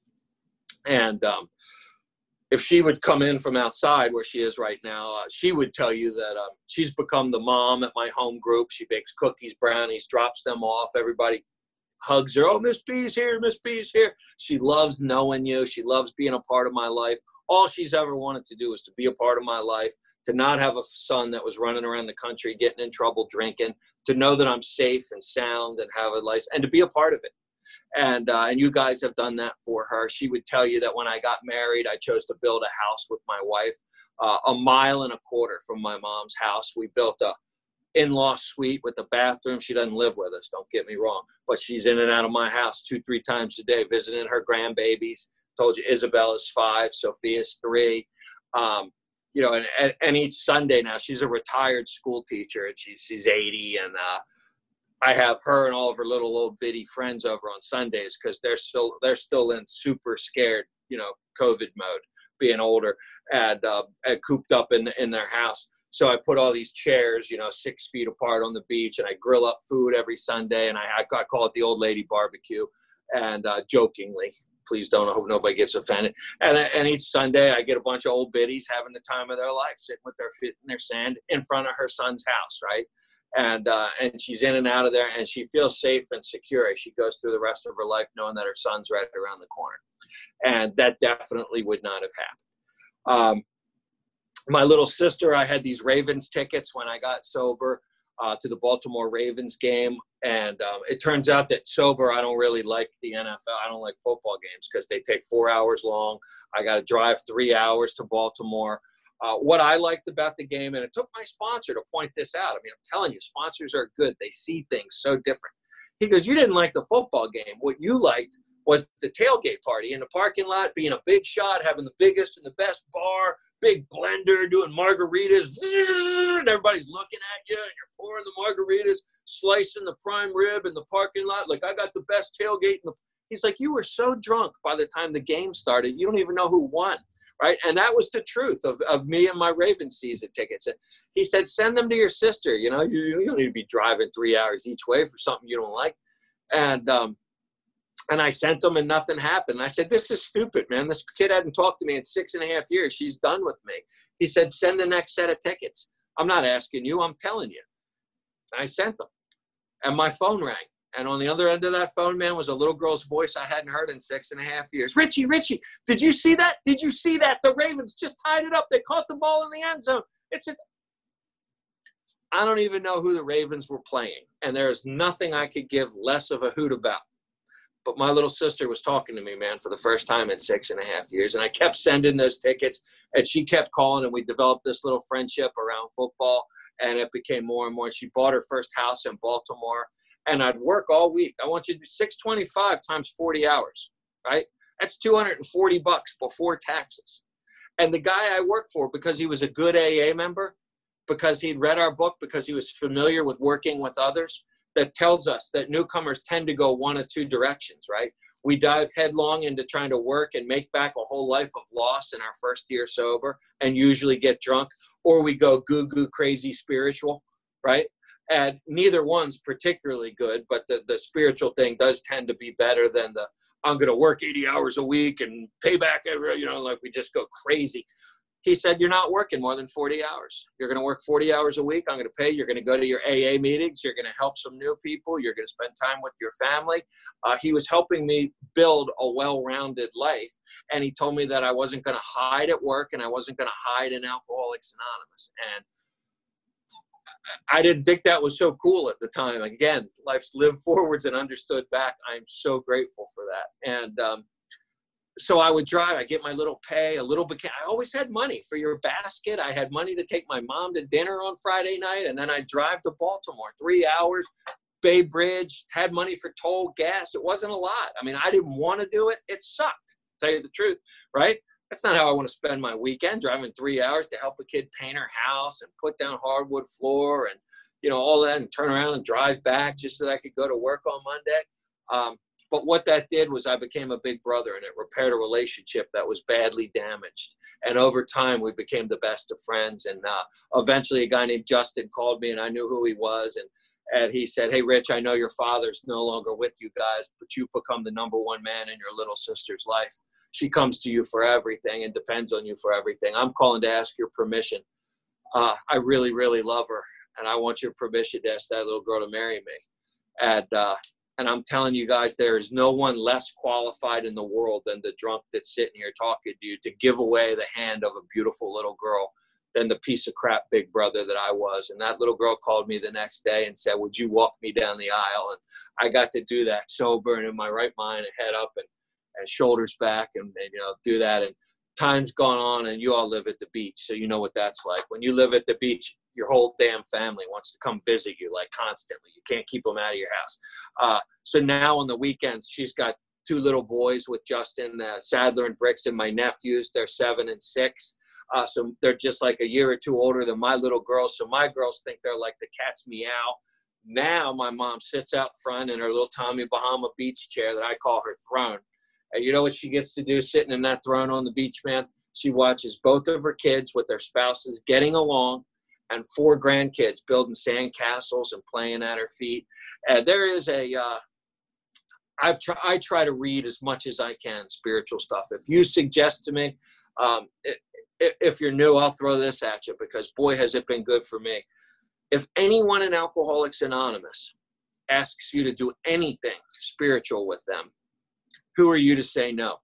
And um, if she would come in from outside where she is right now, uh, she would tell you that um, she's become the mom at my home group. She bakes cookies, brownies, drops them off. Everybody hugs her. Oh, Miss B's here, Miss B's here. She loves knowing you. She loves being a part of my life. All she's ever wanted to do is to be a part of my life, to not have a son that was running around the country, getting in trouble, drinking, to know that I'm safe and sound and have a life, and to be a part of it. And uh, and you guys have done that for her. She would tell you that when I got married, I chose to build a house with my wife uh, a mile and a quarter from my mom's house. We built a in-law suite with a bathroom. She doesn't live with us, don't get me wrong, but she's in and out of my house two, three times a day, visiting her grandbabies. Told you Isabella's five, Sophia's three. Um, you know, and, and, and each Sunday now, she's a retired school teacher, and she's she's eighty, and uh, I have her and all of her little old bitty friends over on Sundays because they're still they're still in super scared, you know, COVID mode, being older and, uh, and cooped up in in their house. So I put all these chairs, you know, six feet apart on the beach, and I grill up food every Sunday, and I, I call it the old lady barbecue, and uh, jokingly. Please don't, I hope nobody gets offended. And, and each Sunday I get a bunch of old biddies having the time of their life, sitting with their feet in their sand in front of her son's house, right? And uh, and she's in and out of there, and she feels safe and secure as she goes through the rest of her life, knowing that her son's right around the corner. And that definitely would not have happened. Um, my little sister, I had these Ravens tickets when I got sober uh, to the Baltimore Ravens game. And um, it turns out that sober, I don't really like the N F L. I don't like football games because they take four hours long. I got to drive three hours to Baltimore. Uh, what I liked about the game, and it took my sponsor to point this out. I mean, I'm telling you, sponsors are good. They see things so different. He goes, you didn't like the football game. What you liked was the tailgate party in the parking lot, being a big shot, having the biggest and the best bar, big blender, doing margaritas, and everybody's looking at you, and you're pouring the margaritas, slicing the prime rib in the parking lot. Like, I got the best tailgate. In the He's like, you were so drunk by the time the game started, you don't even know who won. Right. And that was the truth of, of me and my Ravens season tickets. And he said, send them to your sister. You know, you, you don't need to be driving three hours each way for something you don't like. And um, and I sent them, and nothing happened. And I said, this is stupid, man. This kid hadn't talked to me in six and a half years. She's done with me. He said, send the next set of tickets. I'm not asking you. I'm telling you. And I sent them. And my phone rang. And on the other end of that phone, man, was a little girl's voice I hadn't heard in six and a half years. Richie, Richie, did you see that? Did you see that? The Ravens just tied it up. They caught the ball in the end zone. It's a... I don't even know who the Ravens were playing. And there is nothing I could give less of a hoot about. but my little sister was talking to me, man, for the first time in six and a half years. And I kept sending those tickets, and she kept calling, and we developed this little friendship around football, and it became more and more. And she bought her first house in Baltimore, and I'd work all week. I want you to do six twenty-five times forty hours, right? That's two hundred forty bucks before taxes. And the guy I worked for, because he was a good A A member, because he'd read our book, because he was familiar with working with others, that tells us that newcomers tend to go one of two directions, right? We dive headlong into trying to work and make back a whole life of loss in our first year sober and usually get drunk, or we go goo-goo crazy spiritual, right? And neither one's particularly good, but the, the spiritual thing does tend to be better than the I'm going to work eighty hours a week and pay back, every, you know, like we just go crazy. He said, you're not working more than forty hours. You're going to work forty hours a week. I'm going to pay. You're going to go to your A A meetings. You're going to help some new people. You're going to spend time with your family. Uh, he was helping me build a well-rounded life. And he told me that I wasn't going to hide at work and I wasn't going to hide in Alcoholics Anonymous. And I didn't think that was so cool at the time. Again, life's lived forwards and understood back. I'm so grateful for that. And um, so I would drive. I get my little pay, a little bit. I always had money for your basket. I had money to take my mom to dinner on Friday night, and then I'd drive to Baltimore, three hours, Bay Bridge, had money for toll, gas. It wasn't a lot. I mean, I didn't want to do it. It sucked, to tell you the truth, right? That's not how I want to spend my weekend, driving three hours to help a kid paint her house and put down hardwood floor and, you know, all that, and turn around and drive back just so that I could go to work on Monday. Um, but what that did was I became a big brother, and it repaired a relationship that was badly damaged. And over time, we became the best of friends. And uh, eventually a guy named Justin called me, and I knew who he was. And, and he said, hey, Rich, I know your father's no longer with you guys, but you've become the number one man in your little sister's life. She comes to you for everything and depends on you for everything. I'm calling to ask your permission. Uh, I really, really love her, and I want your permission to ask that little girl to marry me. And uh, and I'm telling you guys, there is no one less qualified in the world than the drunk that's sitting here talking to you to give away the hand of a beautiful little girl than the piece of crap big brother that I was. And that little girl called me the next day and said, would you walk me down the aisle? And I got to do that sober and in my right mind and head up and and shoulders back and, and, you know, do that. And time's gone on, and you all live at the beach, so you know what that's like. When you live at the beach, your whole damn family wants to come visit you, like, constantly. You can't keep them out of your house. Uh, so now on the weekends, she's got two little boys with Justin, uh, Sadler and Brixton, my nephews. They're seven and six. Uh, so they're just like a year or two older than my little girls. So my girls think they're like the cat's meow. Now my mom sits out front in her little Tommy Bahama beach chair that I call her throne. And you know what she gets to do sitting in that throne on the beach, man? She watches both of her kids with their spouses getting along, and four grandkids building sand castles and playing at her feet. And there is a, uh, I've try, I try to read as much as I can spiritual stuff. If you suggest to me, um, it, it, if you're new, I'll throw this at you, because boy, has it been good for me. If anyone in Alcoholics Anonymous asks you to do anything spiritual with them, who are you to say no?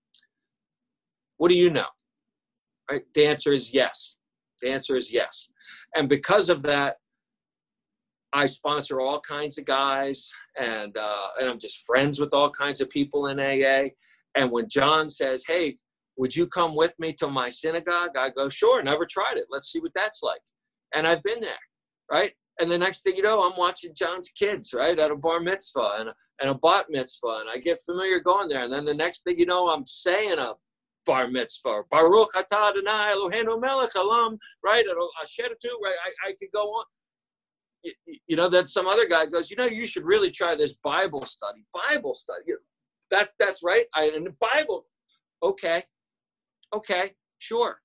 What do you know? Right? The answer is yes. The answer is yes. And because of that, I sponsor all kinds of guys, and uh, and I'm just friends with all kinds of people in A A. And when John says, hey, would you come with me to my synagogue? I go, sure, never tried it. Let's see what that's like. And I've been there, right? And the next thing you know, I'm watching John's kids, right, at a bar mitzvah and a, and a bat mitzvah, and I get familiar going there. And then the next thing you know, I'm saying a bar mitzvah, Baruch atah Adonai Eloheinu melech haolam, right, and Asher too, right? I, I could go on. You, you know, then some other guy goes, you know, you should really try this Bible study. Bible study. You know, that, that's right. I, and the Bible, okay, okay, sure.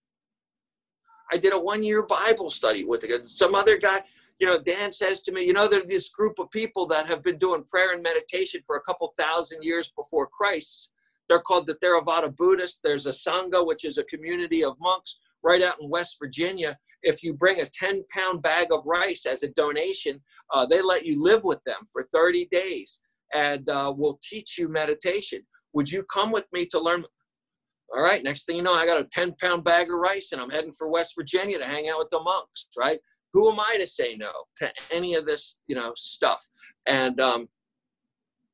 I did a one-year Bible study with it. Some other guy, you know, Dan says to me, you know, there's this group of people that have been doing prayer and meditation for a couple thousand years before Christ. They're called the Theravada Buddhists. There's a Sangha, which is a community of monks right out in West Virginia. If you bring a ten-pound bag of rice as a donation, uh, they let you live with them for thirty days and uh, will teach you meditation. Would you come with me to learn? All right, next thing you know, I got a ten-pound bag of rice, and I'm heading for West Virginia to hang out with the monks, right? Who am I to say no to any of this, you know, stuff? And um,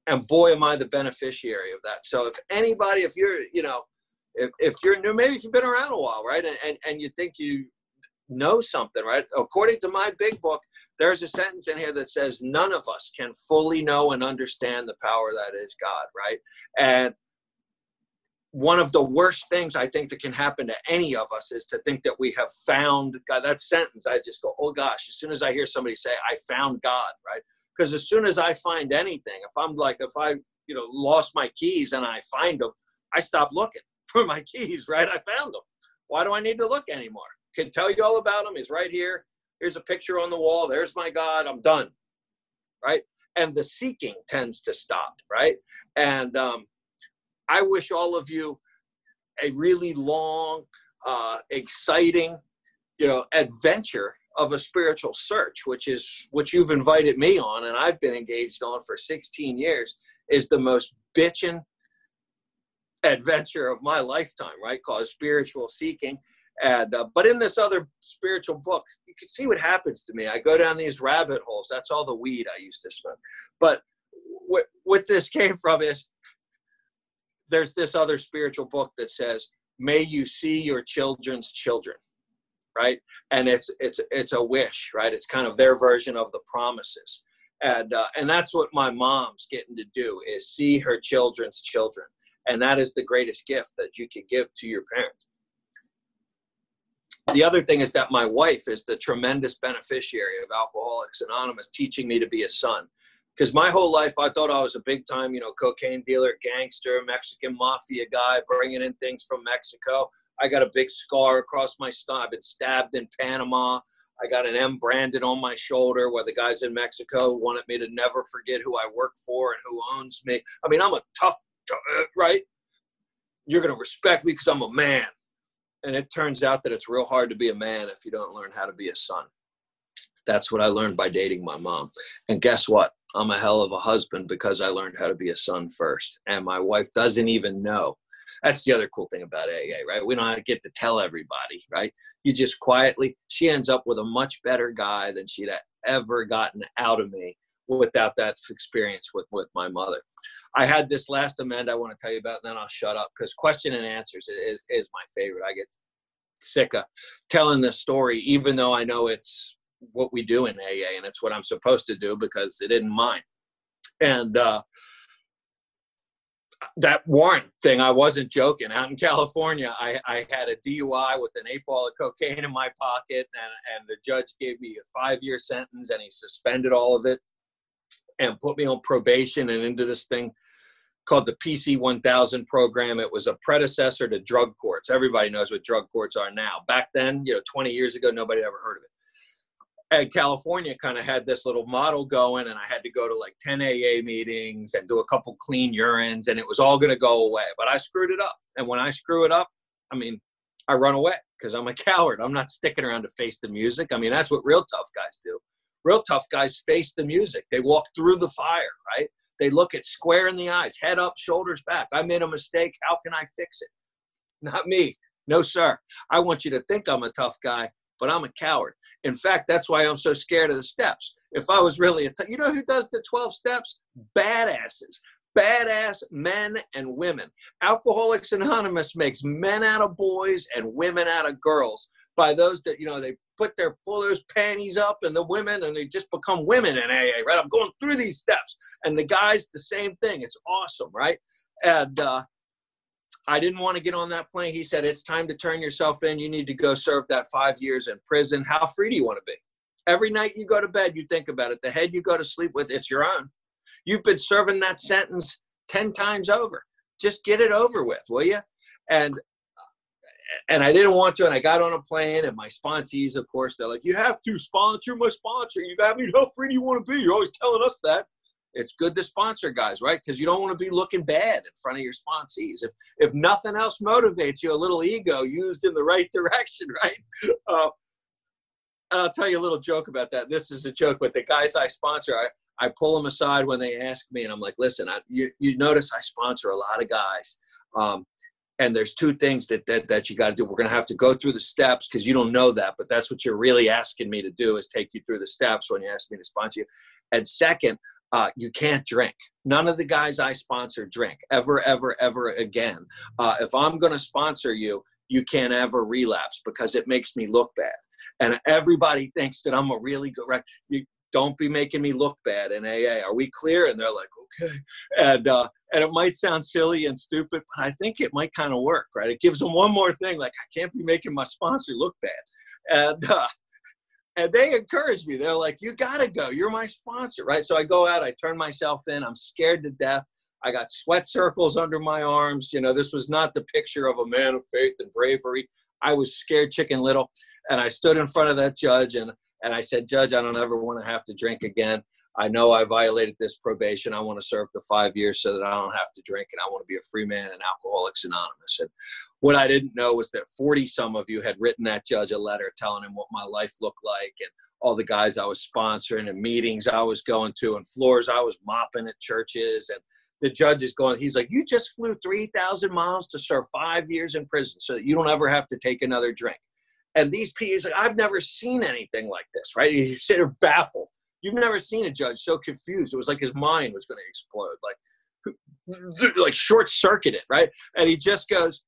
and boy, am I the beneficiary of that. So if anybody, if you're, you know, if, if you're new, maybe if you've been around a while, right, and, and, and you think you know something, right, according to my big book, there's a sentence in here that says none of us can fully know and understand the power that is God, right? And one of the worst things I think that can happen to any of us is to think that we have found God. That sentence, I just go, oh gosh, as soon as I hear somebody say, I found God, right? Because as soon as I find anything, if I'm like, if I, you know, lost my keys and I find them, I stop looking for my keys, right? I found them. Why do I need to look anymore? Can tell you all about them. He's right here. Here's a picture on the wall. There's my God. I'm done, right? And the seeking tends to stop, right? And um, I wish all of you a really long, uh, exciting, you know, adventure of a spiritual search, which is what you've invited me on, and I've been engaged on for sixteen years, is the most bitchin' adventure of my lifetime, right? Called spiritual seeking. And uh, but in this other spiritual book, you can see what happens to me. I go down these rabbit holes. That's all the weed I used to smoke. But what what this came from is there's this other spiritual book that says, "May you see your children's children." Right? And it's it's it's a wish, right? It's kind of their version of the promises. And uh, and that's what my mom's getting to do, is see her children's children. And that is the greatest gift that you could give to your parents. The other thing is that my wife is the tremendous beneficiary of Alcoholics Anonymous, teaching me to be a son. Because my whole life, I thought I was a big time, you know, cocaine dealer, gangster, Mexican mafia guy, bringing in things from Mexico. I got a big scar across my stomach. I've been stabbed in Panama. I got an M branded on my shoulder where the guys in Mexico wanted me to never forget who I work for and who owns me. I mean, I'm a tough, right? You're going to respect me because I'm a man. And it turns out that it's real hard to be a man if you don't learn how to be a son. That's what I learned by dating my mom. And guess what? I'm a hell of a husband because I learned how to be a son first. And my wife doesn't even know. That's the other cool thing about A A, right? We don't get to tell everybody, right? You just quietly, she ends up with a much better guy than she'd ever gotten out of me without that experience with, with my mother. I had this last amend I want to tell you about, and then I'll shut up, because question and answers is, is my favorite. I get sick of telling this story, even though I know it's what we do in A A and it's what I'm supposed to do because it isn't mine. And, uh, that warrant thing, I wasn't joking. Out in California, I, I had a D U I with an eight ball of cocaine in my pocket, and, and the judge gave me a five-year sentence, and he suspended all of it and put me on probation and into this thing called the P C one thousand program. It was a predecessor to drug courts. Everybody knows what drug courts are now. Back then, you know, twenty years ago, nobody ever heard of it. And California kind of had this little model going, and I had to go to like ten A A meetings and do a couple clean urines, and it was all going to go away. But I screwed it up. And when I screw it up, I mean, I run away because I'm a coward. I'm not sticking around to face the music. I mean, that's what real tough guys do. Real tough guys face the music. They walk through the fire, right? They look it square in the eyes, head up, shoulders back. I made a mistake. How can I fix it? Not me. No, sir. I want you to think I'm a tough guy, but I'm a coward. In fact, that's why I'm so scared of the steps. If I was really a, t- you know who does the twelve steps? Badasses. Badass men and women. Alcoholics Anonymous makes men out of boys and women out of girls by those that, you know, they put their, pull those panties up, and the women, and they just become women in A A, right? I'm going through these steps. And the guys, the same thing. It's awesome, right? And, uh, I didn't want to get on that plane. He said, it's time to turn yourself in. You need to go serve that five years in prison. How free do you want to be? Every night you go to bed, you think about it. The head you go to sleep with, it's your own. You've been serving that sentence ten times over. Just get it over with, will you? And and I didn't want to, and I got on a plane, and my sponsees, of course, they're like, you have to sponsor my sponsor. You got me. How free do you want to be? You're always telling us that. It's good to sponsor guys, right? Because you don't want to be looking bad in front of your sponsees. If if nothing else motivates you, a little ego used in the right direction, right? Uh, and I'll tell you a little joke about that. This is a joke, but the guys I sponsor, I, I pull them aside when they ask me, and I'm like, listen, I, you, you notice I sponsor a lot of guys. Um, and there's two things that, that, that you got to do. We're going to have to go through the steps because you don't know that, but that's what you're really asking me to do, is take you through the steps when you ask me to sponsor you. And second, Uh, you can't drink. None of the guys I sponsor drink ever, ever, ever again. Uh, if I'm going to sponsor you, you can't ever relapse because it makes me look bad. And everybody thinks that I'm a really good, right? You don't be making me look bad in A A. Are we clear? And they're like, okay. And, uh, and it might sound silly and stupid, but I think it might kind of work, right? It gives them one more thing, like, I can't be making my sponsor look bad. And, uh, and they encourage me. They're like, you got to go. You're my sponsor, right? So I go out, I turn myself in. I'm scared to death. I got sweat circles under my arms. You know, this was not the picture of a man of faith and bravery. I was scared chicken little. And I stood in front of that judge and, and I said, Judge, I don't ever want to have to drink again. I know I violated this probation. I want to serve the five years so that I don't have to drink, and I want to be a free man in Alcoholics Anonymous. And what I didn't know was that forty some of you had written that judge a letter telling him what my life looked like and all the guys I was sponsoring and meetings I was going to and floors I was mopping at churches. And the judge is going, he's like, you just flew three thousand miles to serve five years in prison so that you don't ever have to take another drink. And these people, he's like, I've never seen anything like this, right? He's sitting there baffled. You've never seen a judge so confused. It was like his mind was going to explode, like, like short-circuited, right? And he just goes,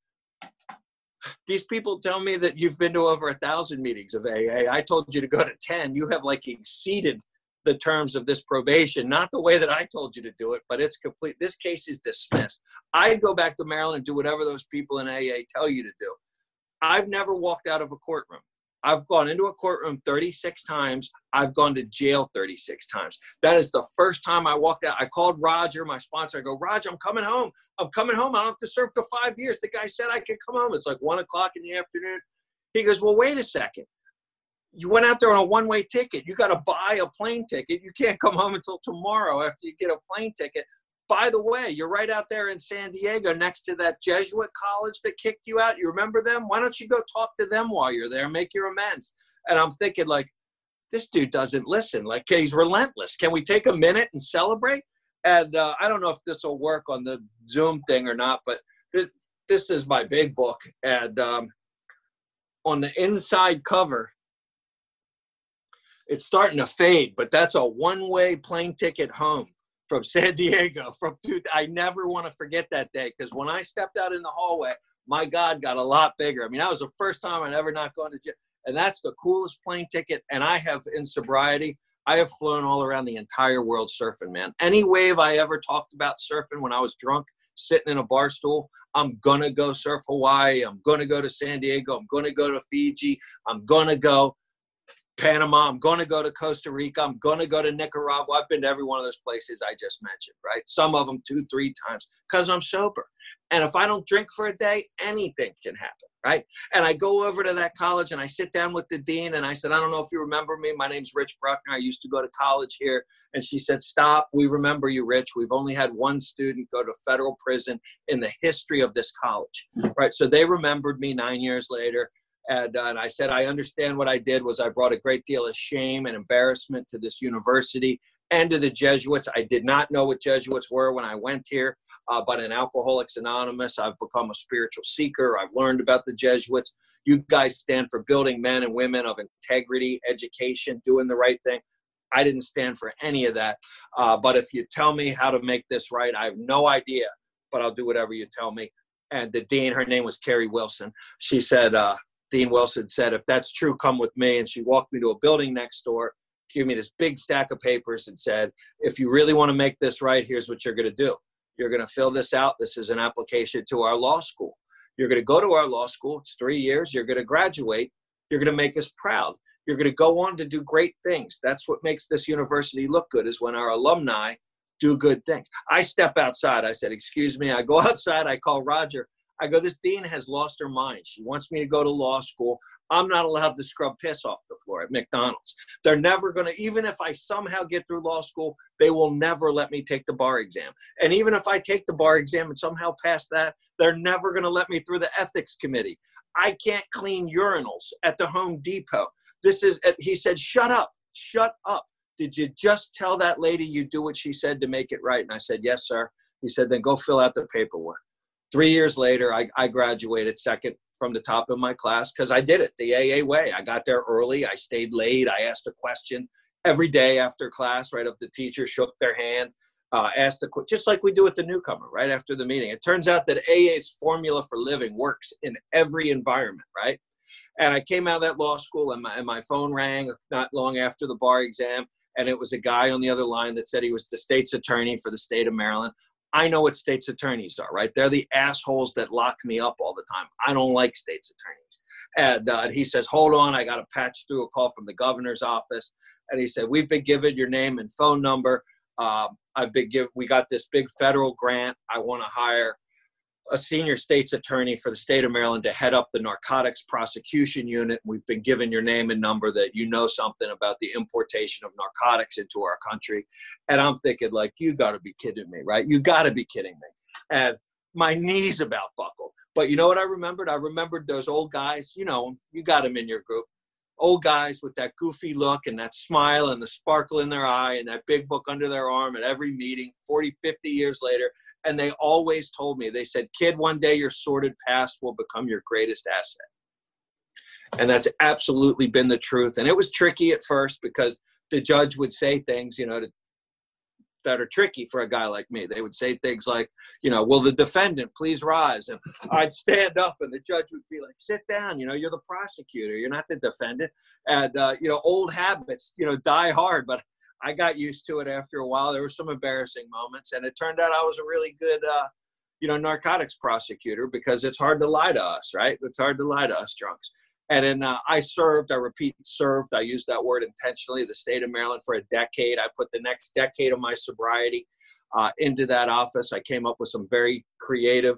these people tell me that you've been to over a thousand meetings of A A. I told you to go to ten. You have like exceeded the terms of this probation, not the way that I told you to do it, but it's complete. This case is dismissed. I'd go back to Maryland and do whatever those people in A A tell you to do. I've never walked out of a courtroom. I've gone into a courtroom thirty-six times. I've gone to jail thirty-six times. That is the first time I walked out. I called Roger, my sponsor. I go, Roger, I'm coming home. I'm coming home. I don't have to serve for five years. The guy said I could come home. It's like one o'clock in the afternoon. He goes, well, wait a second. You went out there on a one-way ticket. You got to buy a plane ticket. You can't come home until tomorrow after you get a plane ticket. By the way, you're right out there in San Diego next to that Jesuit college that kicked you out. You remember them? Why don't you go talk to them while you're there? Make your amends. And I'm thinking, like, this dude doesn't listen. Like, he's relentless. Can we take a minute and celebrate? And uh, I don't know if this will work on the Zoom thing or not, but th- this is my big book. And um, on the inside cover, it's starting to fade, but that's a one-way plane ticket home from San Diego. From dude, I never want to forget that day, because when I stepped out in the hallway, my God got a lot bigger. I mean, that was the first time I'd ever not gone to jail. And that's the coolest plane ticket. And I have, in sobriety, I have flown all around the entire world surfing, man. Any wave I ever talked about surfing when I was drunk, sitting in a bar stool, I'm going to go surf Hawaii. I'm going to go to San Diego. I'm going to go to Fiji. I'm going to go Panama. I'm going to go to Costa Rica. I'm going to go to Nicaragua. I've been to every one of those places I just mentioned, right? Some of them two, three times because I'm sober. And if I don't drink for a day, anything can happen, right? And I go over to that college and I sit down with the dean and I said, I don't know if you remember me. My name's Rich Bruckner. I used to go to college here. And she said, stop. We remember you, Rich. We've only had one student go to federal prison in the history of this college, right? So they remembered me nine years later. And, uh, and I said, I understand what I did was I brought a great deal of shame and embarrassment to this university and to the Jesuits. I did not know what Jesuits were when I went here, uh, but in Alcoholics Anonymous, I've become a spiritual seeker. I've learned about the Jesuits. You guys stand for building men and women of integrity, education, doing the right thing. I didn't stand for any of that. Uh, but if you tell me how to make this right, I have no idea, but I'll do whatever you tell me. And the dean, her name was Carrie Wilson. She said, uh, Dean Wilson said, if that's true, come with me. And she walked me to a building next door, gave me this big stack of papers and said, if you really want to make this right, here's what you're going to do. You're going to fill this out. This is an application to our law school. You're going to go to our law school. It's three years. You're going to graduate. You're going to make us proud. You're going to go on to do great things. That's what makes this university look good, is when our alumni do good things. I step outside. I said, excuse me. I go outside. I call Roger. I go, this dean has lost her mind. She wants me to go to law school. I'm not allowed to scrub piss off the floor at McDonald's. They're never going to, even if I somehow get through law school, they will never let me take the bar exam. And even if I take the bar exam and somehow pass that, they're never going to let me through the ethics committee. I can't clean urinals at the Home Depot. This is, he said, shut up, shut up. Did you just tell that lady you do what she said to make it right? And I said, yes, sir. He said, then go fill out the paperwork. Three years later, I, I graduated second from the top of my class because I did it the A A way. I got there early. I stayed late. I asked a question. every day after class, right up the teacher, shook their hand, uh, asked a quick, just like we do with the newcomer, right after the meeting. It turns out that A A's formula for living works in every environment, right? And I came out of that law school, and my, and my phone rang not long after the bar exam, and it was a guy on the other line that said he was the state's attorney for the state of Maryland. I know what state's attorneys are, right? They're the assholes that lock me up all the time. I don't like state's attorneys. And uh, he says, hold on, I got to patch through a call from the governor's office. And he said, we've been given your name and phone number. Um, I've been given, we got this big federal grant. I want to hire a senior state's attorney for the state of Maryland to head up the narcotics prosecution unit. We've been given your name and number that you know something about the importation of narcotics into our country. And I'm thinking, like, you got to be kidding me, right? You got to be kidding me. And my knees about buckled. But you know what I remembered? I remembered those old guys, you know, you got them in your group. Old guys with that goofy look and that smile and the sparkle in their eye and that big book under their arm at every meeting, forty, fifty years later. And they always told me, they said, kid, one day your sordid past will become your greatest asset. And that's absolutely been the truth. And it was tricky at first because the judge would say things, you know, to, that are tricky for a guy like me. They would say things like, you know, will the defendant please rise? And I'd stand up and the judge would be like, sit down, you know, you're the prosecutor, you're not the defendant. And, uh, you know, old habits, you know, die hard, but I got used to it after a while. There were some embarrassing moments, and it turned out I was a really good, uh, you know, narcotics prosecutor because it's hard to lie to us, right? It's hard to lie to us drunks. And then uh, I served, I repeat, served, I use that word intentionally, the state of Maryland for a decade. I put the next decade of my sobriety uh, into that office. I came up with some very creative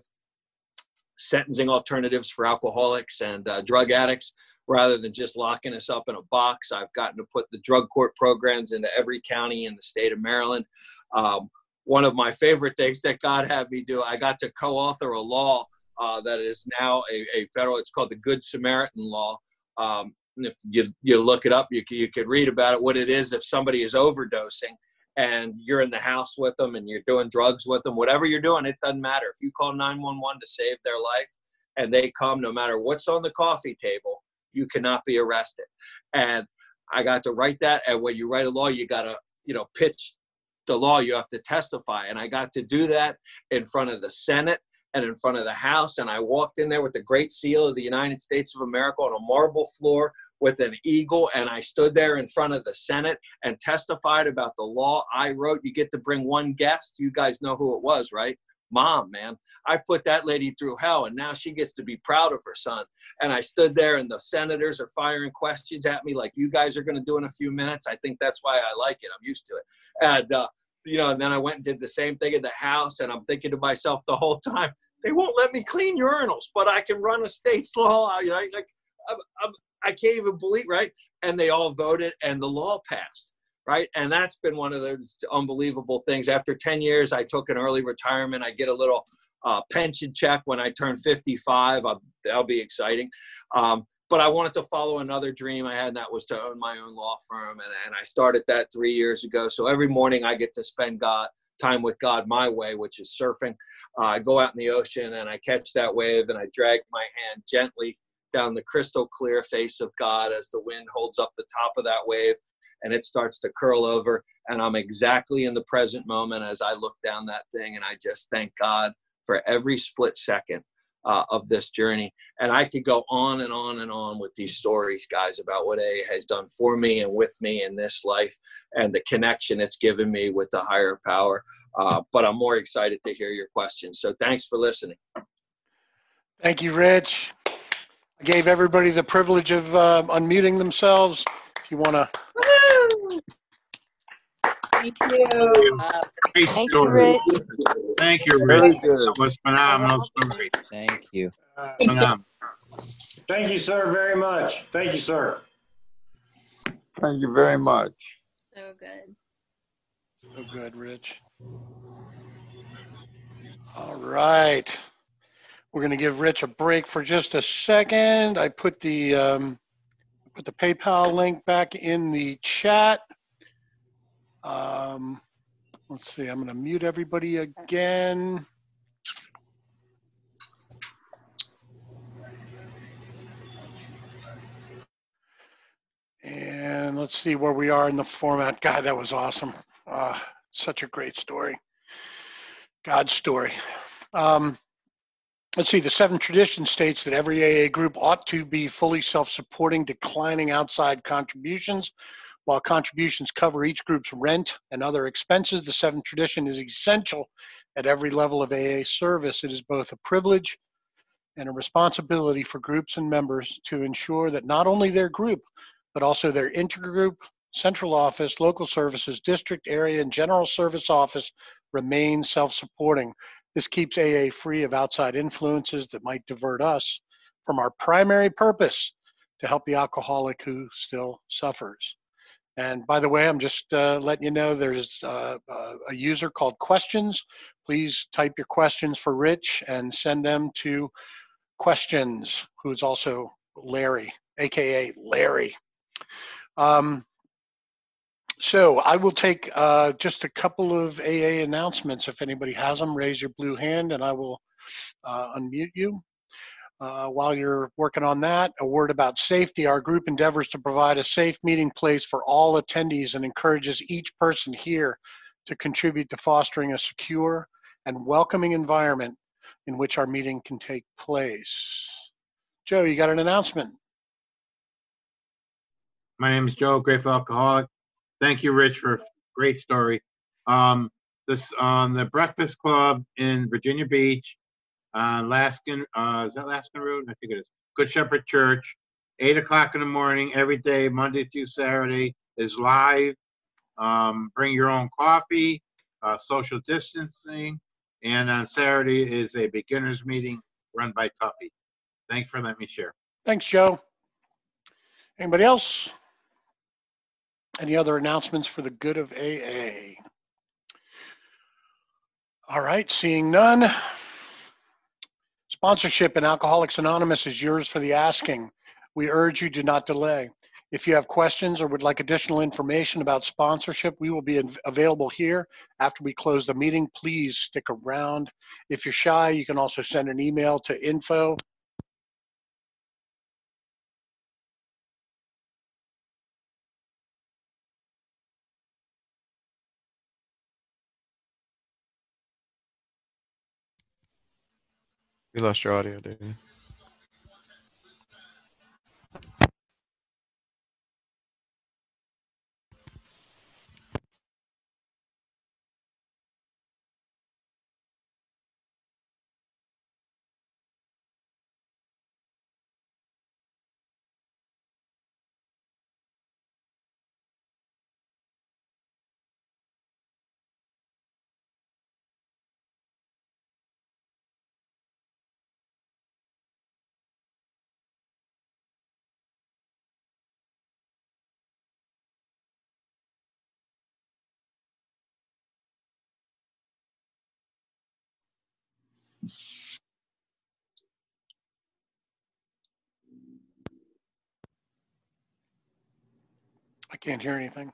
sentencing alternatives for alcoholics and uh, drug addicts. Rather than just locking us up in a box, I've gotten to put the drug court programs into every county in the state of Maryland. Um, one of my favorite things that God had me do, I got to co-author a law uh, that is now a, a federal, it's called the Good Samaritan Law. Um, and if you, you look it up, you, you could read about it, what it is if somebody is overdosing and you're in the house with them and you're doing drugs with them, whatever you're doing, it doesn't matter. If you call nine one one to save their life and they come, no matter what's on the coffee table, you cannot be arrested. And I got to write that. And when you write a law, you got to, you know, pitch the law. You have to testify. And I got to do that in front of the Senate and in front of the House. And I walked in there with the Great Seal of the United States of America on a marble floor with an eagle. And I stood there in front of the Senate and testified about the law I wrote. You get to bring one guest. You guys know who it was, right? Mom, man. I put that lady through hell, and now she gets to be proud of her son. And I stood there, and the senators are firing questions at me like you guys are going to do in a few minutes. I think that's why I like it. I'm used to it. And, uh, you know, and then I went and did the same thing in the House, and I'm thinking to myself the whole time, they won't let me clean urinals, but I can run a state's law. You know, like, I'm, I'm, I can't even believe, right? And they all voted, and the law passed. Right. And that's been one of those unbelievable things. After ten years, I took an early retirement. I get a little uh, pension check when I turn fifty-five. I'll, that'll be exciting. Um, but I wanted to follow another dream I had, and that was to own my own law firm. And, and I started that three years ago. So every morning I get to spend God time with God my way, which is surfing. Uh, I go out in the ocean and I catch that wave and I drag my hand gently down the crystal clear face of God as the wind holds up the top of that wave. And it starts to curl over, and I'm exactly in the present moment as I look down that thing, and I just thank God for every split second uh, of this journey. And I could go on and on and on with these stories, guys, about what A has done for me and with me in this life and the connection it's given me with the higher power. Uh, but I'm more excited to hear your questions. So thanks for listening. Thank you, Rich. I gave everybody the privilege of uh, unmuting themselves. If you want to. Thank you. Uh, Great Thank story. you, Rich. Thank you, Very Rich. good. That was phenomenal story. Thank you. Phenomenal. Thank you, sir, very much. Thank you, sir. Thank you very much. So good. So good, Rich. All right. We're going to give Rich a break for just a second. I put the um, put the PayPal link back in the chat. Um, let's see. I'm going to mute everybody again. And let's let's see where we are in the format. God, that was awesome. Uh, such a great story. God's story. Um, let's see, the seventh tradition states that every A A group ought to be fully self-supporting, declining outside contributions. While contributions cover each group's rent and other expenses, the seventh tradition is essential at every level of A A service. It is both a privilege and a responsibility for groups and members to ensure that not only their group, but also their intergroup, central office, local services, district, area, and general service office remain self-supporting. This keeps A A free of outside influences that might divert us from our primary purpose to help the alcoholic who still suffers. And by the way, I'm just uh, letting you know there's uh, a user called Questions. Please type your questions for Rich and send them to Questions, who's also Larry, A K A Larry. Um, so I will take uh, just a couple of A A announcements. If anybody has them, raise your blue hand and I will uh, unmute you. Uh, while you're working on that, a word about safety. Our group endeavors to provide a safe meeting place for all attendees and encourages each person here to contribute to fostering a secure and welcoming environment in which our meeting can take place. Joe, you got an announcement? My name is Joe, grateful alcoholic. Thank you, Rich, for a great story. Um, this um, the Breakfast Club in Virginia Beach, uh, Laskin, uh, is that Laskin Road? I think it is. Good Shepherd Church, eight o'clock in the morning every day, Monday through Saturday, is live. Um, bring your own coffee, uh, social distancing, and on Saturday is a beginners meeting run by Tuffy. Thanks for letting me share. Thanks, Joe. Anybody else? Any other announcements for the good of A A? All right, seeing none. Sponsorship in Alcoholics Anonymous is yours for the asking. We urge you do not delay. If you have questions or would like additional information about sponsorship, we will be available here after we close the meeting. Please stick around. If you're shy, you can also send an email to info. We lost your audio, dude. I can't hear anything.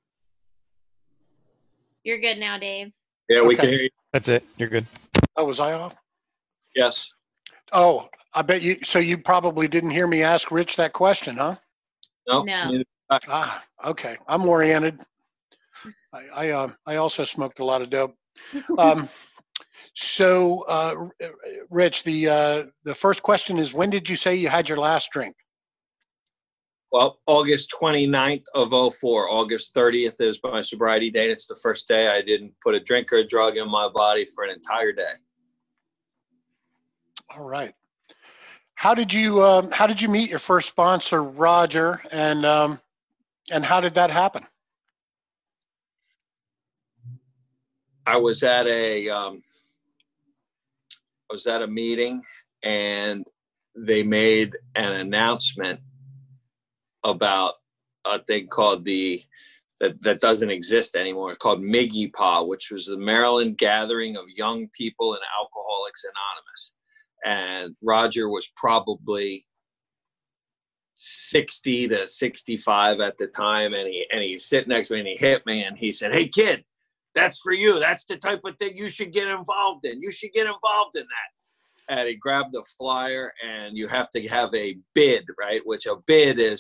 You're good now, Dave. Yeah, we Okay. can hear you. That's it. You're good. Oh, was I off? Yes. Oh, I bet you, so you probably didn't hear me ask Rich that question, huh? No. No. neither- Ah, okay. I'm oriented. I I, uh, I also smoked a lot of dope. Um, so, uh, R- Rich, the uh, the first question is, when did you say you had your last drink? Well, August twenty-ninth of oh four. August thirtieth is my sobriety date. It's the first day I didn't put a drink or a drug in my body for an entire day. All right. How did you um, how did you meet your first sponsor, Roger, and um, and how did that happen? I was at a um, I was at a meeting and they made an announcement about a thing called the that that doesn't exist anymore, called Miggy Pa, which was the Maryland Gathering of Young People in Alcoholics Anonymous. And Roger was probably sixty to sixty-five at the time, and he and he sit next to me and he hit me and he said, "Hey kid, that's for you. That's the type of thing you should get involved in. You should get involved in that." And he grabbed the flyer, and you have to have a bid, right? Which a bid is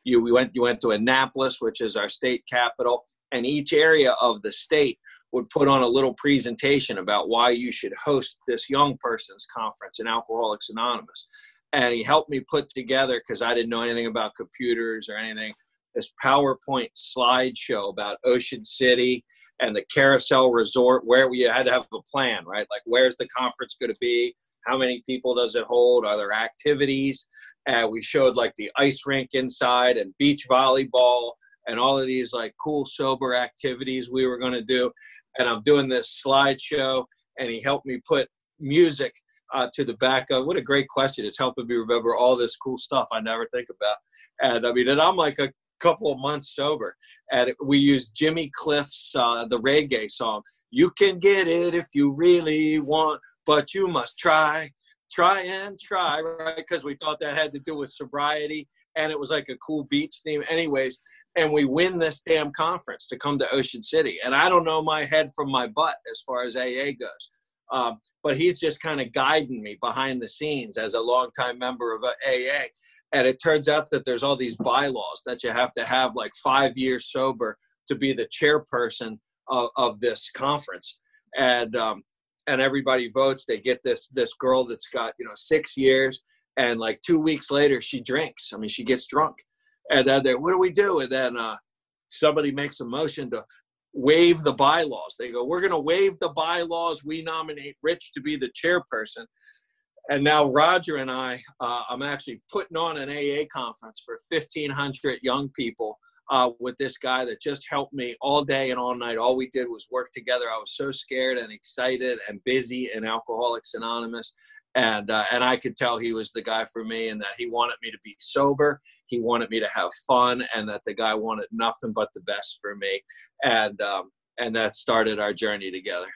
You we went you went to Annapolis, which is our state capital, and each area of the state would put on a little presentation about why you should host this young person's conference in Alcoholics Anonymous. And he helped me put together, because I didn't know anything about computers or anything, this PowerPoint slideshow about Ocean City and the Carousel Resort, where we had to have a plan, right? Like, where's the conference going to be? How many people does it hold? Are there activities? And we showed like the ice rink inside and beach volleyball and all of these like cool sober activities we were going to do. And I'm doing this slideshow, and he helped me put music uh, to the back of. What a great question. It's helping me remember all this cool stuff I never think about. And I mean, and I'm like a couple of months sober, and we used Jimmy Cliff's uh, the reggae song, "You can get it if you really want, but you must try, try and try," right? Because we thought that had to do with sobriety, and it was like a cool beach theme. Anyways, and we win this damn conference to come to Ocean City. And I don't know my head from my butt as far as A A goes. Um, but he's just kind of guiding me behind the scenes as a longtime member of A A. And it turns out that there's all these bylaws that you have to have like five years sober to be the chairperson of, of this conference. And um, and everybody votes. They get this this girl that's got, you know, six years. And like two weeks later, she drinks. I mean, she gets drunk. And then they, what do we do? And then uh, somebody makes a motion to waive the bylaws. They go, we're going to waive the bylaws. We nominate Rich to be the chairperson. And now Roger and I, uh, I'm actually putting on an A A conference for fifteen hundred young people uh, with this guy that just helped me all day and all night. All we did was work together. I was so scared and excited and busy in Alcoholics Anonymous. And uh, and I could tell he was the guy for me, and that he wanted me to be sober. He wanted me to have fun, and that the guy wanted nothing but the best for me. And um, and that started our journey together.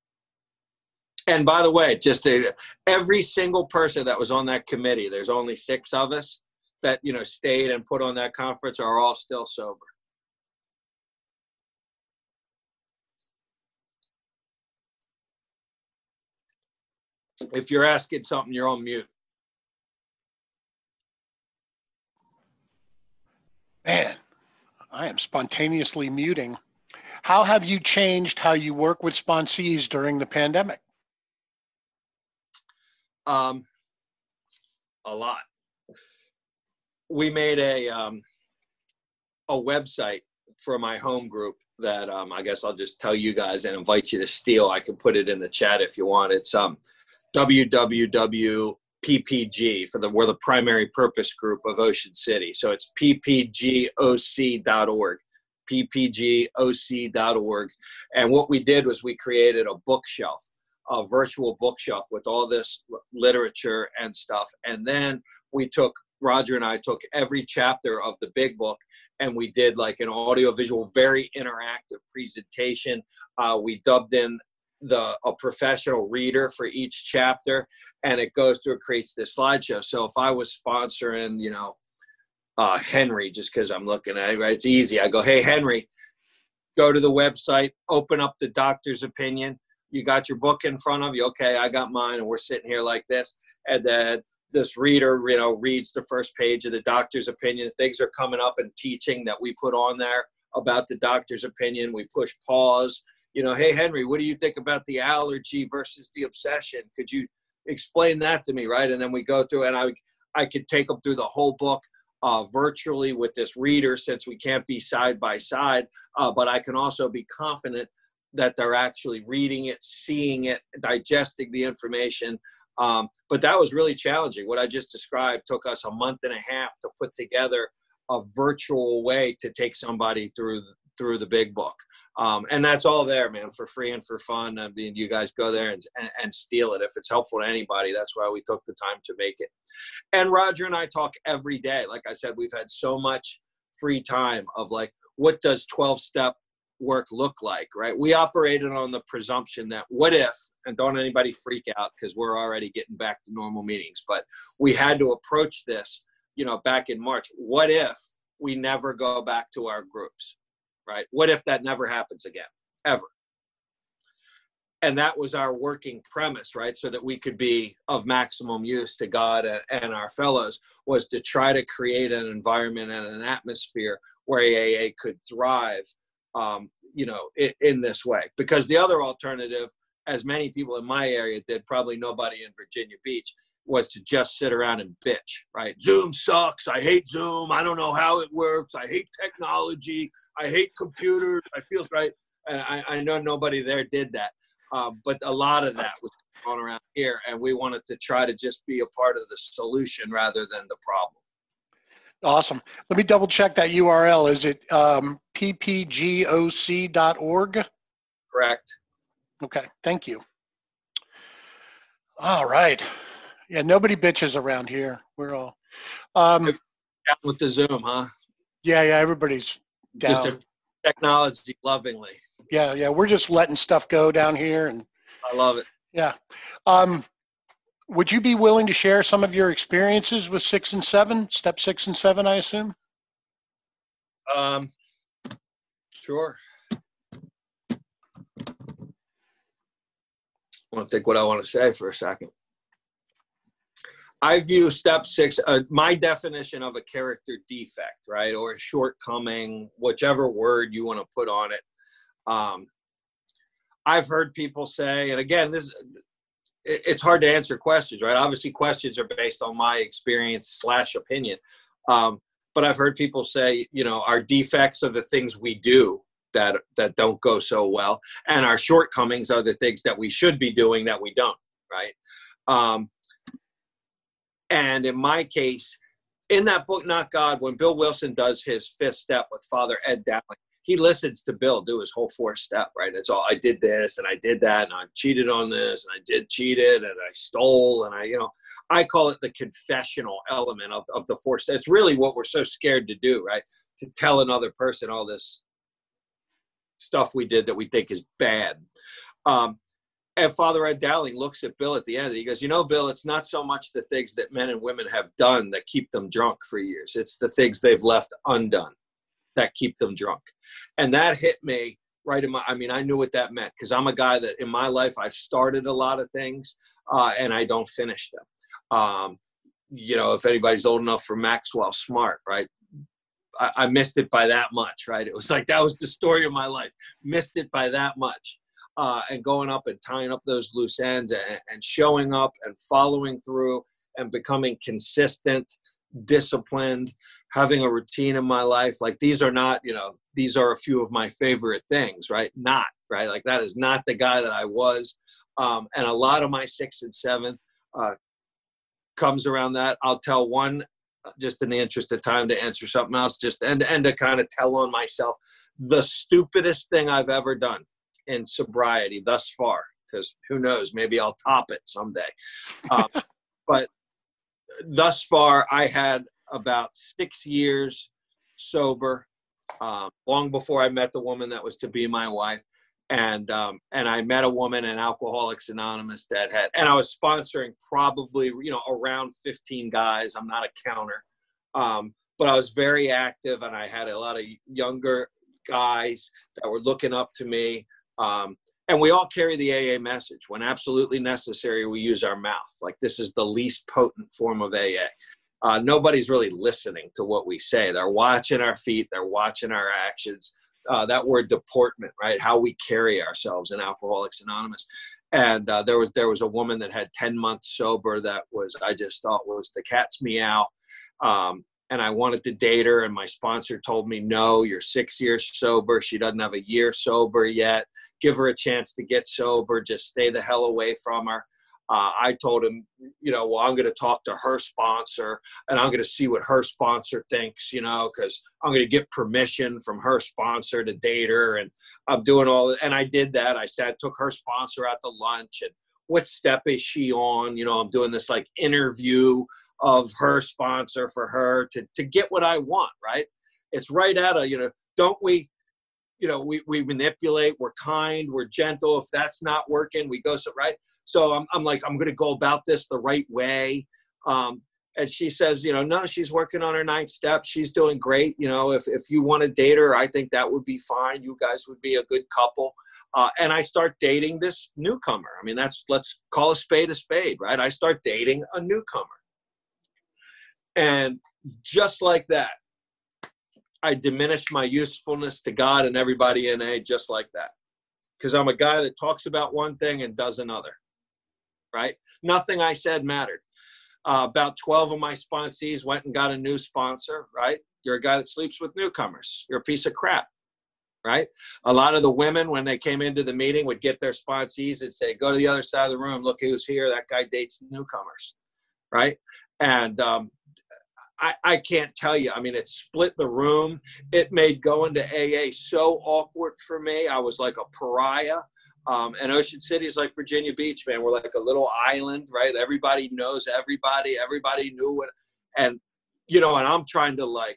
And by the way, just a, every single person that was on that committee, there's only six of us that, you know, stayed and put on that conference, are all still sober. If you're asking something, you're on mute. Man, I am spontaneously muting. How have you changed how you work with sponsees during the pandemic? Um, a lot. We made a um, a website for my home group that um, I guess I'll just tell you guys and invite you to steal. I can put it in the chat if you want. It's um. w w w dot p p g for the we're the primary purpose group of Ocean City. So it's p p g o c dot org, p p g o c dot org. And what we did was we created a bookshelf, a virtual bookshelf with all this literature and stuff. And then we took, Roger and I took every chapter of the big book, and we did like an audiovisual, very interactive presentation. Uh, we dubbed in the a professional reader for each chapter, and it goes through, it creates this slideshow. So if I was sponsoring, you know, uh, Henry, just because I'm looking at it, right? It's easy. I go, hey, Henry, go to the website, open up the doctor's opinion. You got your book in front of you. Okay, I got mine, and we're sitting here like this. And then this reader, you know, reads the first page of the doctor's opinion. Things are coming up and teaching that we put on there about the doctor's opinion. We push pause. You know, hey, Henry, what do you think about the allergy versus the obsession? Could you explain that to me, right? And then we go through, and I I could take them through the whole book uh, virtually with this reader, since we can't be side by side, uh, but I can also be confident that they're actually reading it, seeing it, digesting the information. Um, but that was really challenging. What I just described took us a month and a half to put together a virtual way to take somebody through through the big book. Um, and that's all there, man, for free and for fun. I mean, you guys go there and, and, and steal it. If it's helpful to anybody, that's why we took the time to make it. And Roger and I talk every day. Like I said, we've had so much free time of like, what does twelve-step work look like, right? We operated on the presumption that what if, and don't anybody freak out because we're already getting back to normal meetings, but we had to approach this, you know, back in March. What if we never go back to our groups? Right? What if that never happens again, ever? and that was our working premise, right? So that we could be of maximum use to God and, and our fellows, was to try to create an environment and an atmosphere where A A could thrive, um, you know, in, in this way. Because the other alternative, as many people in my area did, probably nobody in Virginia Beach, was to just sit around and bitch, right? Zoom sucks. I hate Zoom. I don't know how it works. I hate technology. I hate computers. I feel right. And I, I know nobody there did that. Uh, but a lot of that was going around here, and we wanted to try to just be a part of the solution rather than the problem. Awesome. Let me double check that U R L. Is it um, p p g o c dot org? Correct. Okay, thank you. All right. Yeah, nobody bitches around here. We're all, um, Down with the Zoom, huh? yeah, yeah, everybody's Just down. technology lovingly. Yeah, yeah, we're just letting stuff go down here, and I love it. yeah. Um, would you be willing to share some of your experiences with six and seven, step six and seven, I assume? Um, sure. I want to think what I want to say for a second. I view step six, uh, my definition of a character defect, right, or a shortcoming, whichever word you want to put on it. Um, I've heard people say, and again, this it, it's hard to answer questions, right? Obviously, questions are based on my experience slash opinion. Um, but I've heard people say, you know, our defects are the things we do that that don't go so well, and our shortcomings are the things that we should be doing that we don't, right? Um, and in my case, in that book, Not God, when Bill Wilson does his fifth step with Father Ed Dowling, he listens to Bill do his whole fourth step, right? It's all, I did this and I did that and I cheated on this and I did cheated and I stole and I, you know, I call it the confessional element of, of the fourth step. It's really what we're so scared to do, right? To tell another person all this stuff we did that we think is bad. Um, and Father Ed Dowling looks at Bill at the end. He goes, you know, Bill, it's not so much the things that men and women have done that keep them drunk for years. It's the things they've left undone that keep them drunk. And that hit me right in my, I mean, I knew what that meant, because I'm a guy that in my life, I've started a lot of things uh, and I don't finish them. Um, you know, if anybody's old enough for Maxwell Smart, right? I, I missed it by that much, right? It was like, that was the story of my life. Missed it by that much. Uh, and going up and tying up those loose ends and, and showing up and following through and becoming consistent, disciplined, having a routine in my life. Like, these are not, you know, these are a few of my favorite things, right? Not, right? Like, that is not the guy that I was. Um, and a lot of my six and seven uh, comes around that. I'll tell one, just in the interest of time, to answer something else, just and, and to kind of tell on myself, the stupidest thing I've ever done in sobriety thus far, because who knows, maybe I'll top it someday. Um, but thus far, I had about six years sober, um, long before I met the woman that was to be my wife. And um, and I met a woman in Alcoholics Anonymous that had, and I was sponsoring probably, you know, around fifteen guys. I'm not a counter, um, but I was very active, and I had a lot of younger guys that were looking up to me. Um, and we all carry the A A message. When absolutely necessary, we use our mouth. Like, this is the least potent form of A A. Uh, nobody's really listening to what we say. They're watching our feet. They're watching our actions. Uh, that word deportment, right? How we carry ourselves in Alcoholics Anonymous. And uh, there was there was a woman that had ten months sober that was, I just thought was the cat's meow. Um, and I wanted to date her, and my sponsor told me, no, you're six years sober. She doesn't have a year sober yet. Give her a chance to get sober. Just stay the hell away from her. Uh, I told him, you know, well, I'm going to talk to her sponsor, and I'm going to see what her sponsor thinks, you know, because I'm going to get permission from her sponsor to date her. And I'm doing all, and I did that. I sat, took her sponsor out to lunch, and what step is she on? You know, I'm doing this like interview of her sponsor for her to, to get what I want, right? It's right out of, you know, don't we, you know, we, we manipulate, we're kind, we're gentle. If that's not working, we go, so right. So I'm, I'm like, I'm going to go about this the right way. Um, and she says, you know, no, she's working on her ninth step. She's doing great. You know, if, if you want to date her, I think that would be fine. You guys would be a good couple. Uh, and I start dating this newcomer. I mean, that's, let's call a spade a spade, right? I start dating a newcomer. And just like that, I diminished my usefulness to God and everybody in A just like that. Because I'm a guy that talks about one thing and does another, right? Nothing I said mattered. Uh, about twelve of my sponsees went and got a new sponsor, right? You're a guy that sleeps with newcomers. You're a piece of crap, right? A lot of the women, when they came into the meeting, would get their sponsees and say, go to the other side of the room. Look who's here. That guy dates newcomers, right? And um, I, I can't tell you. I mean, it split the room. It made going to A A so awkward for me. I was like a pariah. Um, and Ocean City is like Virginia Beach, man. We're like a little island, right? Everybody knows everybody. Everybody knew what, and, you know, and I'm trying to like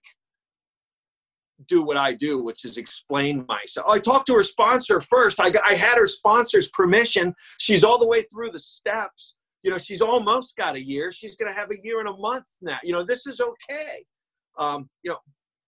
do what I do, which is explain myself. I talked to her sponsor first. I, I had her sponsor's permission. She's all the way through the steps. You know, she's almost got a year. She's going to have a year and a month now. You know, this is okay. Um, you know,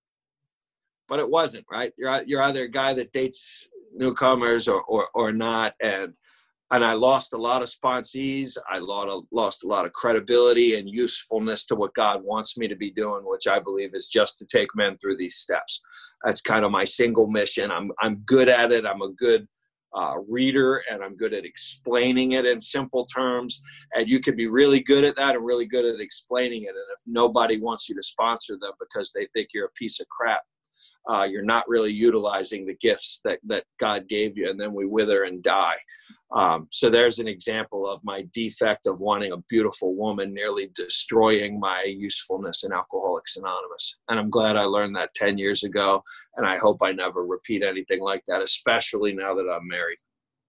but it wasn't, right? You're, you're either a guy that dates newcomers or, or, or not. And, and I lost a lot of sponsees. I lost, lost a lot of credibility and usefulness to what God wants me to be doing, which I believe is just to take men through these steps. That's kind of my single mission. I'm, I'm good at it. I'm a good uh, reader, and I'm good at explaining it in simple terms. And you can be really good at that and really good at explaining it. And if nobody wants you to sponsor them because they think you're a piece of crap, Uh, you're not really utilizing the gifts that, that God gave you, and then we wither and die. Um, so there's an example of my defect of wanting a beautiful woman nearly destroying my usefulness in Alcoholics Anonymous. And I'm glad I learned that ten years ago, and I hope I never repeat anything like that, especially now that I'm married.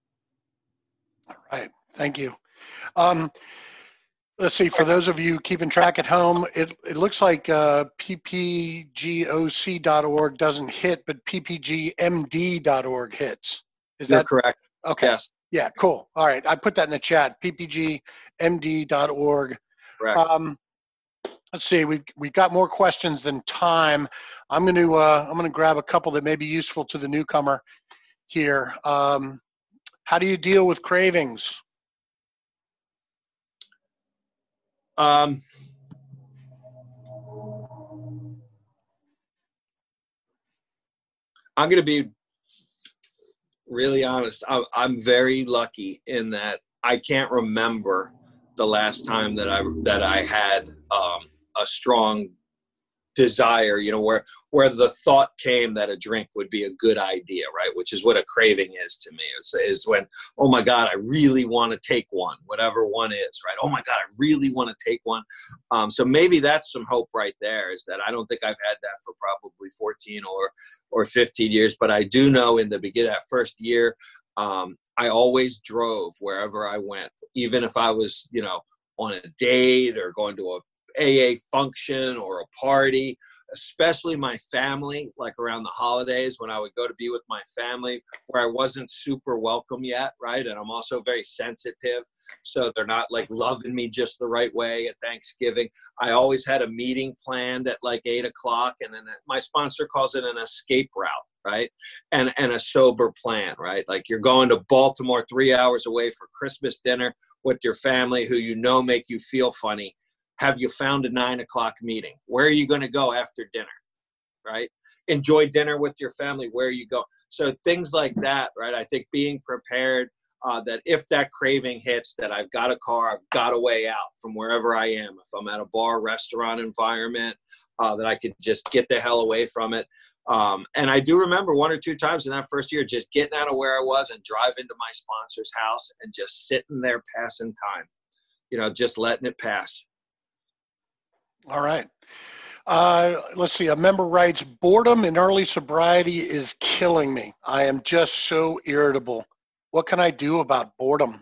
All right. Thank you. Um, Let's see, for those of you keeping track at home, it, it looks like uh, P P G O C dot org doesn't hit, but P P G M D dot org hits. Is You're that correct? okay? Yes. Yeah, cool. All right, I put that in the chat, P P G M D dot org. Correct. Um, let's see, we we got more questions than time. I'm going to uh, I'm going to grab a couple that may be useful to the newcomer here. Um, how do you deal with cravings? Um, I'm going to be really honest. I, I'm very lucky in that I can't remember the last time that I that I had um, a strong desire, you know, where where the thought came that a drink would be a good idea, right? Which is what a craving is to me. Is, is when, oh my God, I really want to take one, whatever one is, right? Oh my God, I really want to take one. Um, so maybe that's some hope right there, is that I don't think I've had that for probably fourteen or or fifteen years, but I do know in the beginning, that first year, um, I always drove wherever I went, even if I was, you know, on a date or going to a A A function or a party, especially my family, like around the holidays when I would go to be with my family where I wasn't super welcome yet, right? And I'm also very sensitive, so they're not like loving me just the right way at Thanksgiving. I always had a meeting planned at like eight o'clock, and then my sponsor calls it an escape route, right? And and a sober plan, right? Like you're going to Baltimore three hours away for Christmas dinner with your family who you know make you feel funny. Have you found a nine o'clock meeting? Where are you going to go after dinner, right? Enjoy dinner with your family. Where you go? So things like that, right? I think being prepared uh, that if that craving hits, that I've got a car, I've got a way out from wherever I am. If I'm at a bar, restaurant environment, uh, that I can just get the hell away from it. Um, and I do remember one or two times in that first year, just getting out of where I was and driving to my sponsor's house and just sitting there passing time, you know, just letting it pass. All right. Uh, let's see. A member writes, boredom in early sobriety is killing me. I am just so irritable. What can I do about boredom?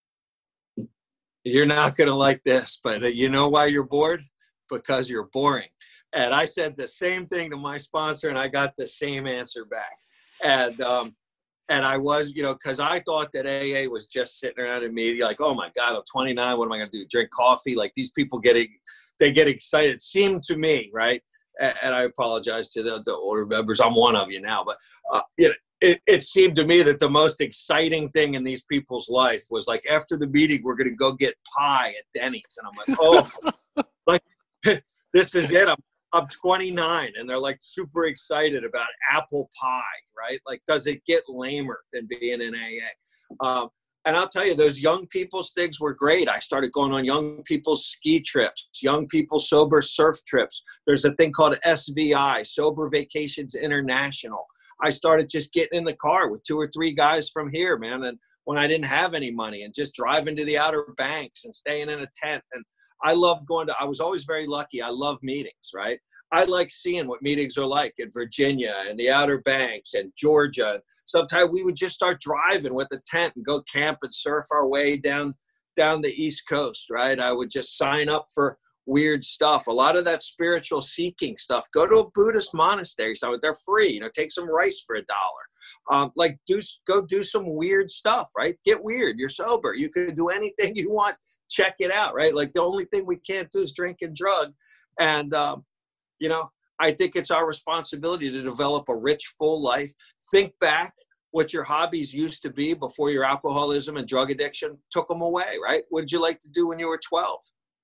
You're not going to like this, but you know why you're bored? Because you're boring. And I said the same thing to my sponsor, and I got the same answer back. And um, and I was, you know, because I thought that A A was just sitting around in media like, oh, my God, I'm twenty-nine. What am I going to do? Drink coffee? Like these people getting, they get excited. It seemed to me, right? And, and I apologize to the, the older members. I'm one of you now. But, uh, you know, it, it seemed to me that the most exciting thing in these people's life was like, after the meeting, we're going to go get pie at Denny's. And I'm like, oh, like, this is it. I'm, I'm twenty-nine, and they're like super excited about apple pie, right? Like, does it get lamer than being in A A? Um, and I'll tell you, those young people's things were great. I started going on young people's ski trips, young people sober surf trips. There's a thing called S V I, Sober Vacations International. I started just getting in the car with two or three guys from here, man. And when I didn't have any money, and just driving to the Outer Banks and staying in a tent. And I love going to, I was always very lucky. I love meetings, right? I like seeing what meetings are like in Virginia and the Outer Banks and Georgia. Sometimes we would just start driving with a tent and go camp and surf our way down, down the East Coast, right? I would just sign up for weird stuff. A lot of that spiritual seeking stuff. Go to a Buddhist monastery. So they're free. You know, take some rice for a dollar. Um, like do go do some weird stuff, right? Get weird. You're sober. You can do anything you want. Check it out, right? Like the only thing we can't do is drink and drug. And um, you know, I think it's our responsibility to develop a rich, full life. Think back what your hobbies used to be before your alcoholism and drug addiction took them away, right? What did you like to do when you were twelve?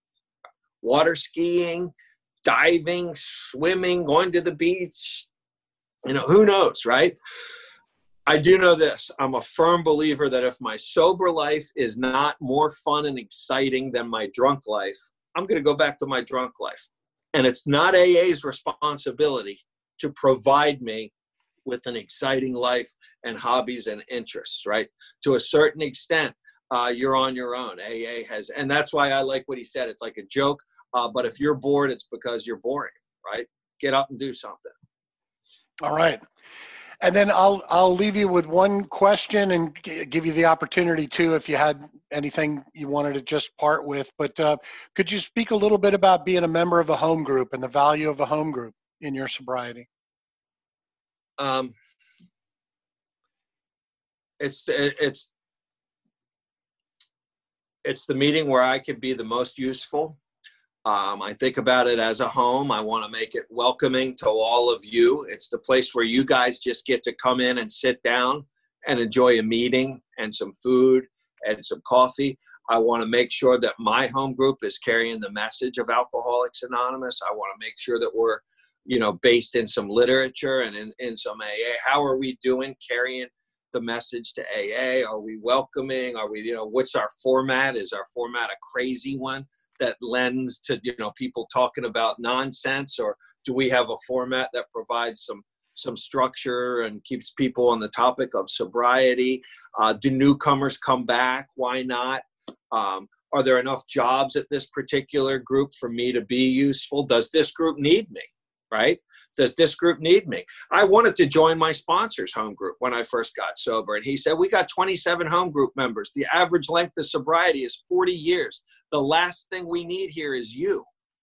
Water skiing, diving, swimming, going to the beach. You know, who knows, right? I do know this. I'm a firm believer that if my sober life is not more fun and exciting than my drunk life, I'm going to go back to my drunk life. And it's not A A's responsibility to provide me with an exciting life and hobbies and interests, right? To a certain extent, uh, you're on your own. A A has, and that's why I like what he said. It's like a joke, uh, but if you're bored, it's because you're boring, right? Get up and do something. All right. And then I'll I'll leave you with one question and g- give you the opportunity too, if you had anything you wanted to just part with. But uh, could you speak a little bit about being a member of a home group and the value of a home group in your sobriety? Um, it's it's it's the meeting where I can be the most useful. Um, I think about it as a home. I want to make it welcoming to all of you. It's the place where you guys just get to come in and sit down and enjoy a meeting and some food and some coffee. I want to make sure that my home group is carrying the message of Alcoholics Anonymous. I want to make sure that we're, you know, based in some literature and in, in some A A. How are we doing carrying the message to A A? Are we welcoming? Are we, you know, what's our format? Is our format a crazy one that lends to, you know, people talking about nonsense? Or do we have a format that provides some some structure and keeps people on the topic of sobriety? Uh, do newcomers come back? Why not? Um, are there enough jobs at this particular group for me to be useful? Does this group need me, right? Does this group need me? I wanted to join my sponsor's home group when I first got sober. And he said, we got twenty-seven home group members. The average length of sobriety is forty years. The last thing we need here is you.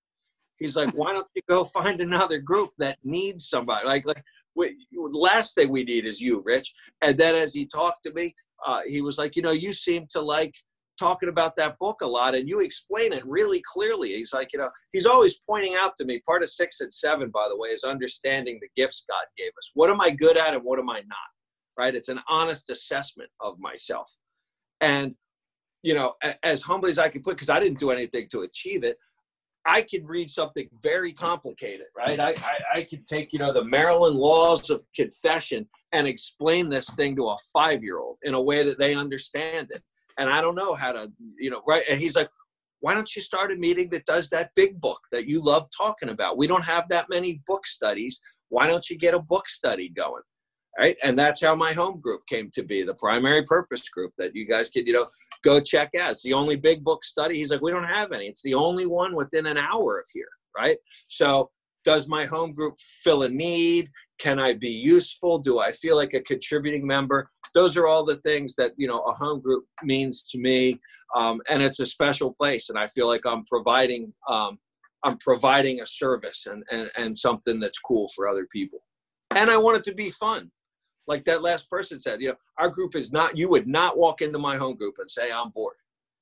He's like, why don't you go find another group that needs somebody? Like, like we, the last thing we need is you, Rich. And then as he talked to me, uh, he was like, you know, you seem to like talking about that book a lot, and you explain it really clearly. He's like, you know, he's always pointing out to me, part of six and seven, by the way, is understanding the gifts God gave us. What am I good at and what am I not, right? It's an honest assessment of myself. And, you know, as humbly as I can put, because I didn't do anything to achieve it, I could read something very complicated, right? I, I, I could take, you know, the Maryland laws of confession and explain this thing to a five-year-old in a way that they understand it. And I don't know how to, you know, right? And he's like, why don't you start a meeting that does that big book that you love talking about? We don't have that many book studies. Why don't you get a book study going? Right? And that's how my home group came to be, the primary purpose group that you guys could, you know, go check out. It's the only big book study. He's like, we don't have any. It's the only one within an hour of here, right? So does my home group fill a need? Can I be useful? Do I feel like a contributing member? Those are all the things that, you know, a home group means to me. Um, and it's a special place. And I feel like I'm providing, um, I'm providing a service and, and, and something that's cool for other people. And I want it to be fun. Like that last person said, you know, our group is not, you would not walk into my home group and say, I'm bored.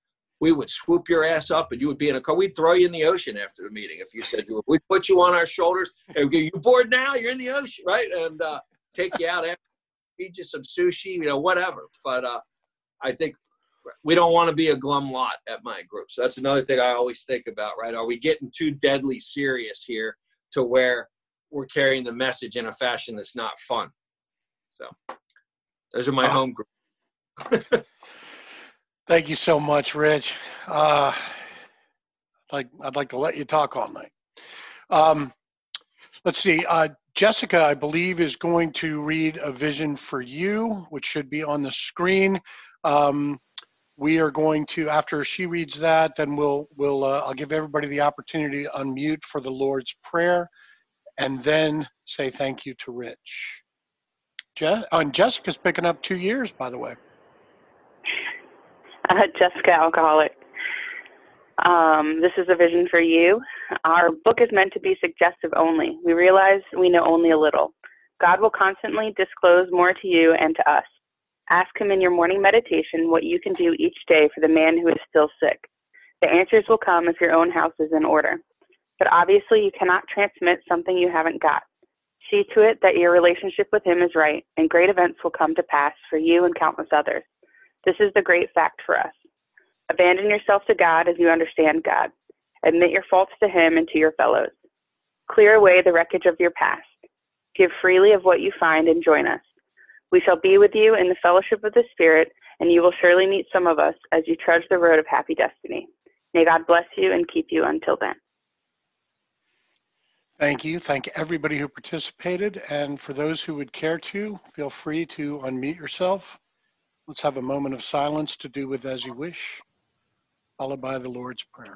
We would swoop your ass up and you would be in a car. We'd throw you in the ocean after the meeting. If you said, we'd put you on our shoulders and we'd go, you bored now? You're in the ocean, right? And uh, take you out after. feed you some sushi, you know, whatever. But uh, I think we don't want to be a glum lot at my group. So that's another thing I always think about, right? Are we getting too deadly serious here to where we're carrying the message in a fashion that's not fun? So those are my Oh. home group. Thank you so much, Rich. Uh, like I'd like to let you talk all night. Um, let's see. Uh, Jessica, I believe, is going to read a vision for you, which should be on the screen. Um, we are going to, after she reads that, then we'll we'll uh, I'll give everybody the opportunity to unmute for the Lord's Prayer, and then say thank you to Rich. Je- oh, and Jessica's picking up two years, by the way. Uh, Jessica, alcoholic. Um, this is a vision for you. Our book is meant to be suggestive only. We realize we know only a little. God will constantly disclose more to you and to us. Ask him in your morning meditation what you can do each day for the man who is still sick. The answers will come if your own house is in order. But obviously you cannot transmit something you haven't got. See to it that your relationship with him is right, and great events will come to pass for you and countless others. This is the great fact for us. Abandon yourself to God as you understand God. Admit your faults to him and to your fellows. Clear away the wreckage of your past. Give freely of what you find and join us. We shall be with you in the fellowship of the Spirit, and you will surely meet some of us as you trudge the road of happy destiny. May God bless you and keep you until then. Thank you. Thank everybody who participated. And for those who would care to, feel free to unmute yourself. Let's have a moment of silence to do with as you wish, followed by the Lord's Prayer.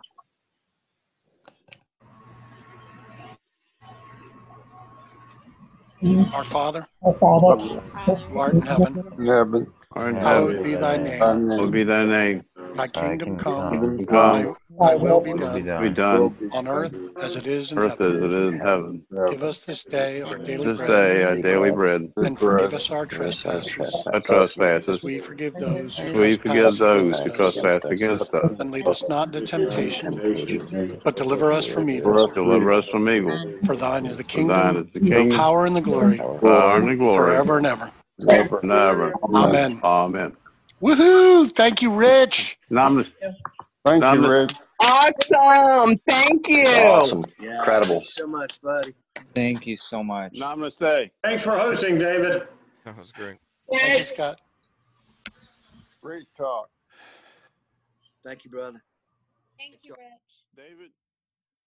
Our Father, who art in heaven, Heaven, hallowed be thy name. thy Will name, be thy name. Thy kingdom come, kingdom thy, come, thy will be Will be done done. will done be on earth as it is in earth as heaven. it is in heaven. Give us this day our daily This bread, day our daily bread. and forgive us our trespasses, Our trespasses. as we forgive those who We forgive trespass those who against us. trespass against us. And lead us not into temptation, but deliver us from evil. for us. Deliver us from evil. For thine is the For thine kingdom, is the the kingdom, power, and the glory, power, and the glory, forever and ever. Never. and ever. Amen. Amen. Woohoo! Thank you, Rich. Namaste. Thank you, Namaste. Rich. Awesome. Thank you. Awesome. Yeah, Incredible. thanks so much, buddy. Thank you so much. Namaste. Thanks for hosting, David. That was great. Thank you, Scott. Great talk. Thank you, brother. Thank you, Rich. David.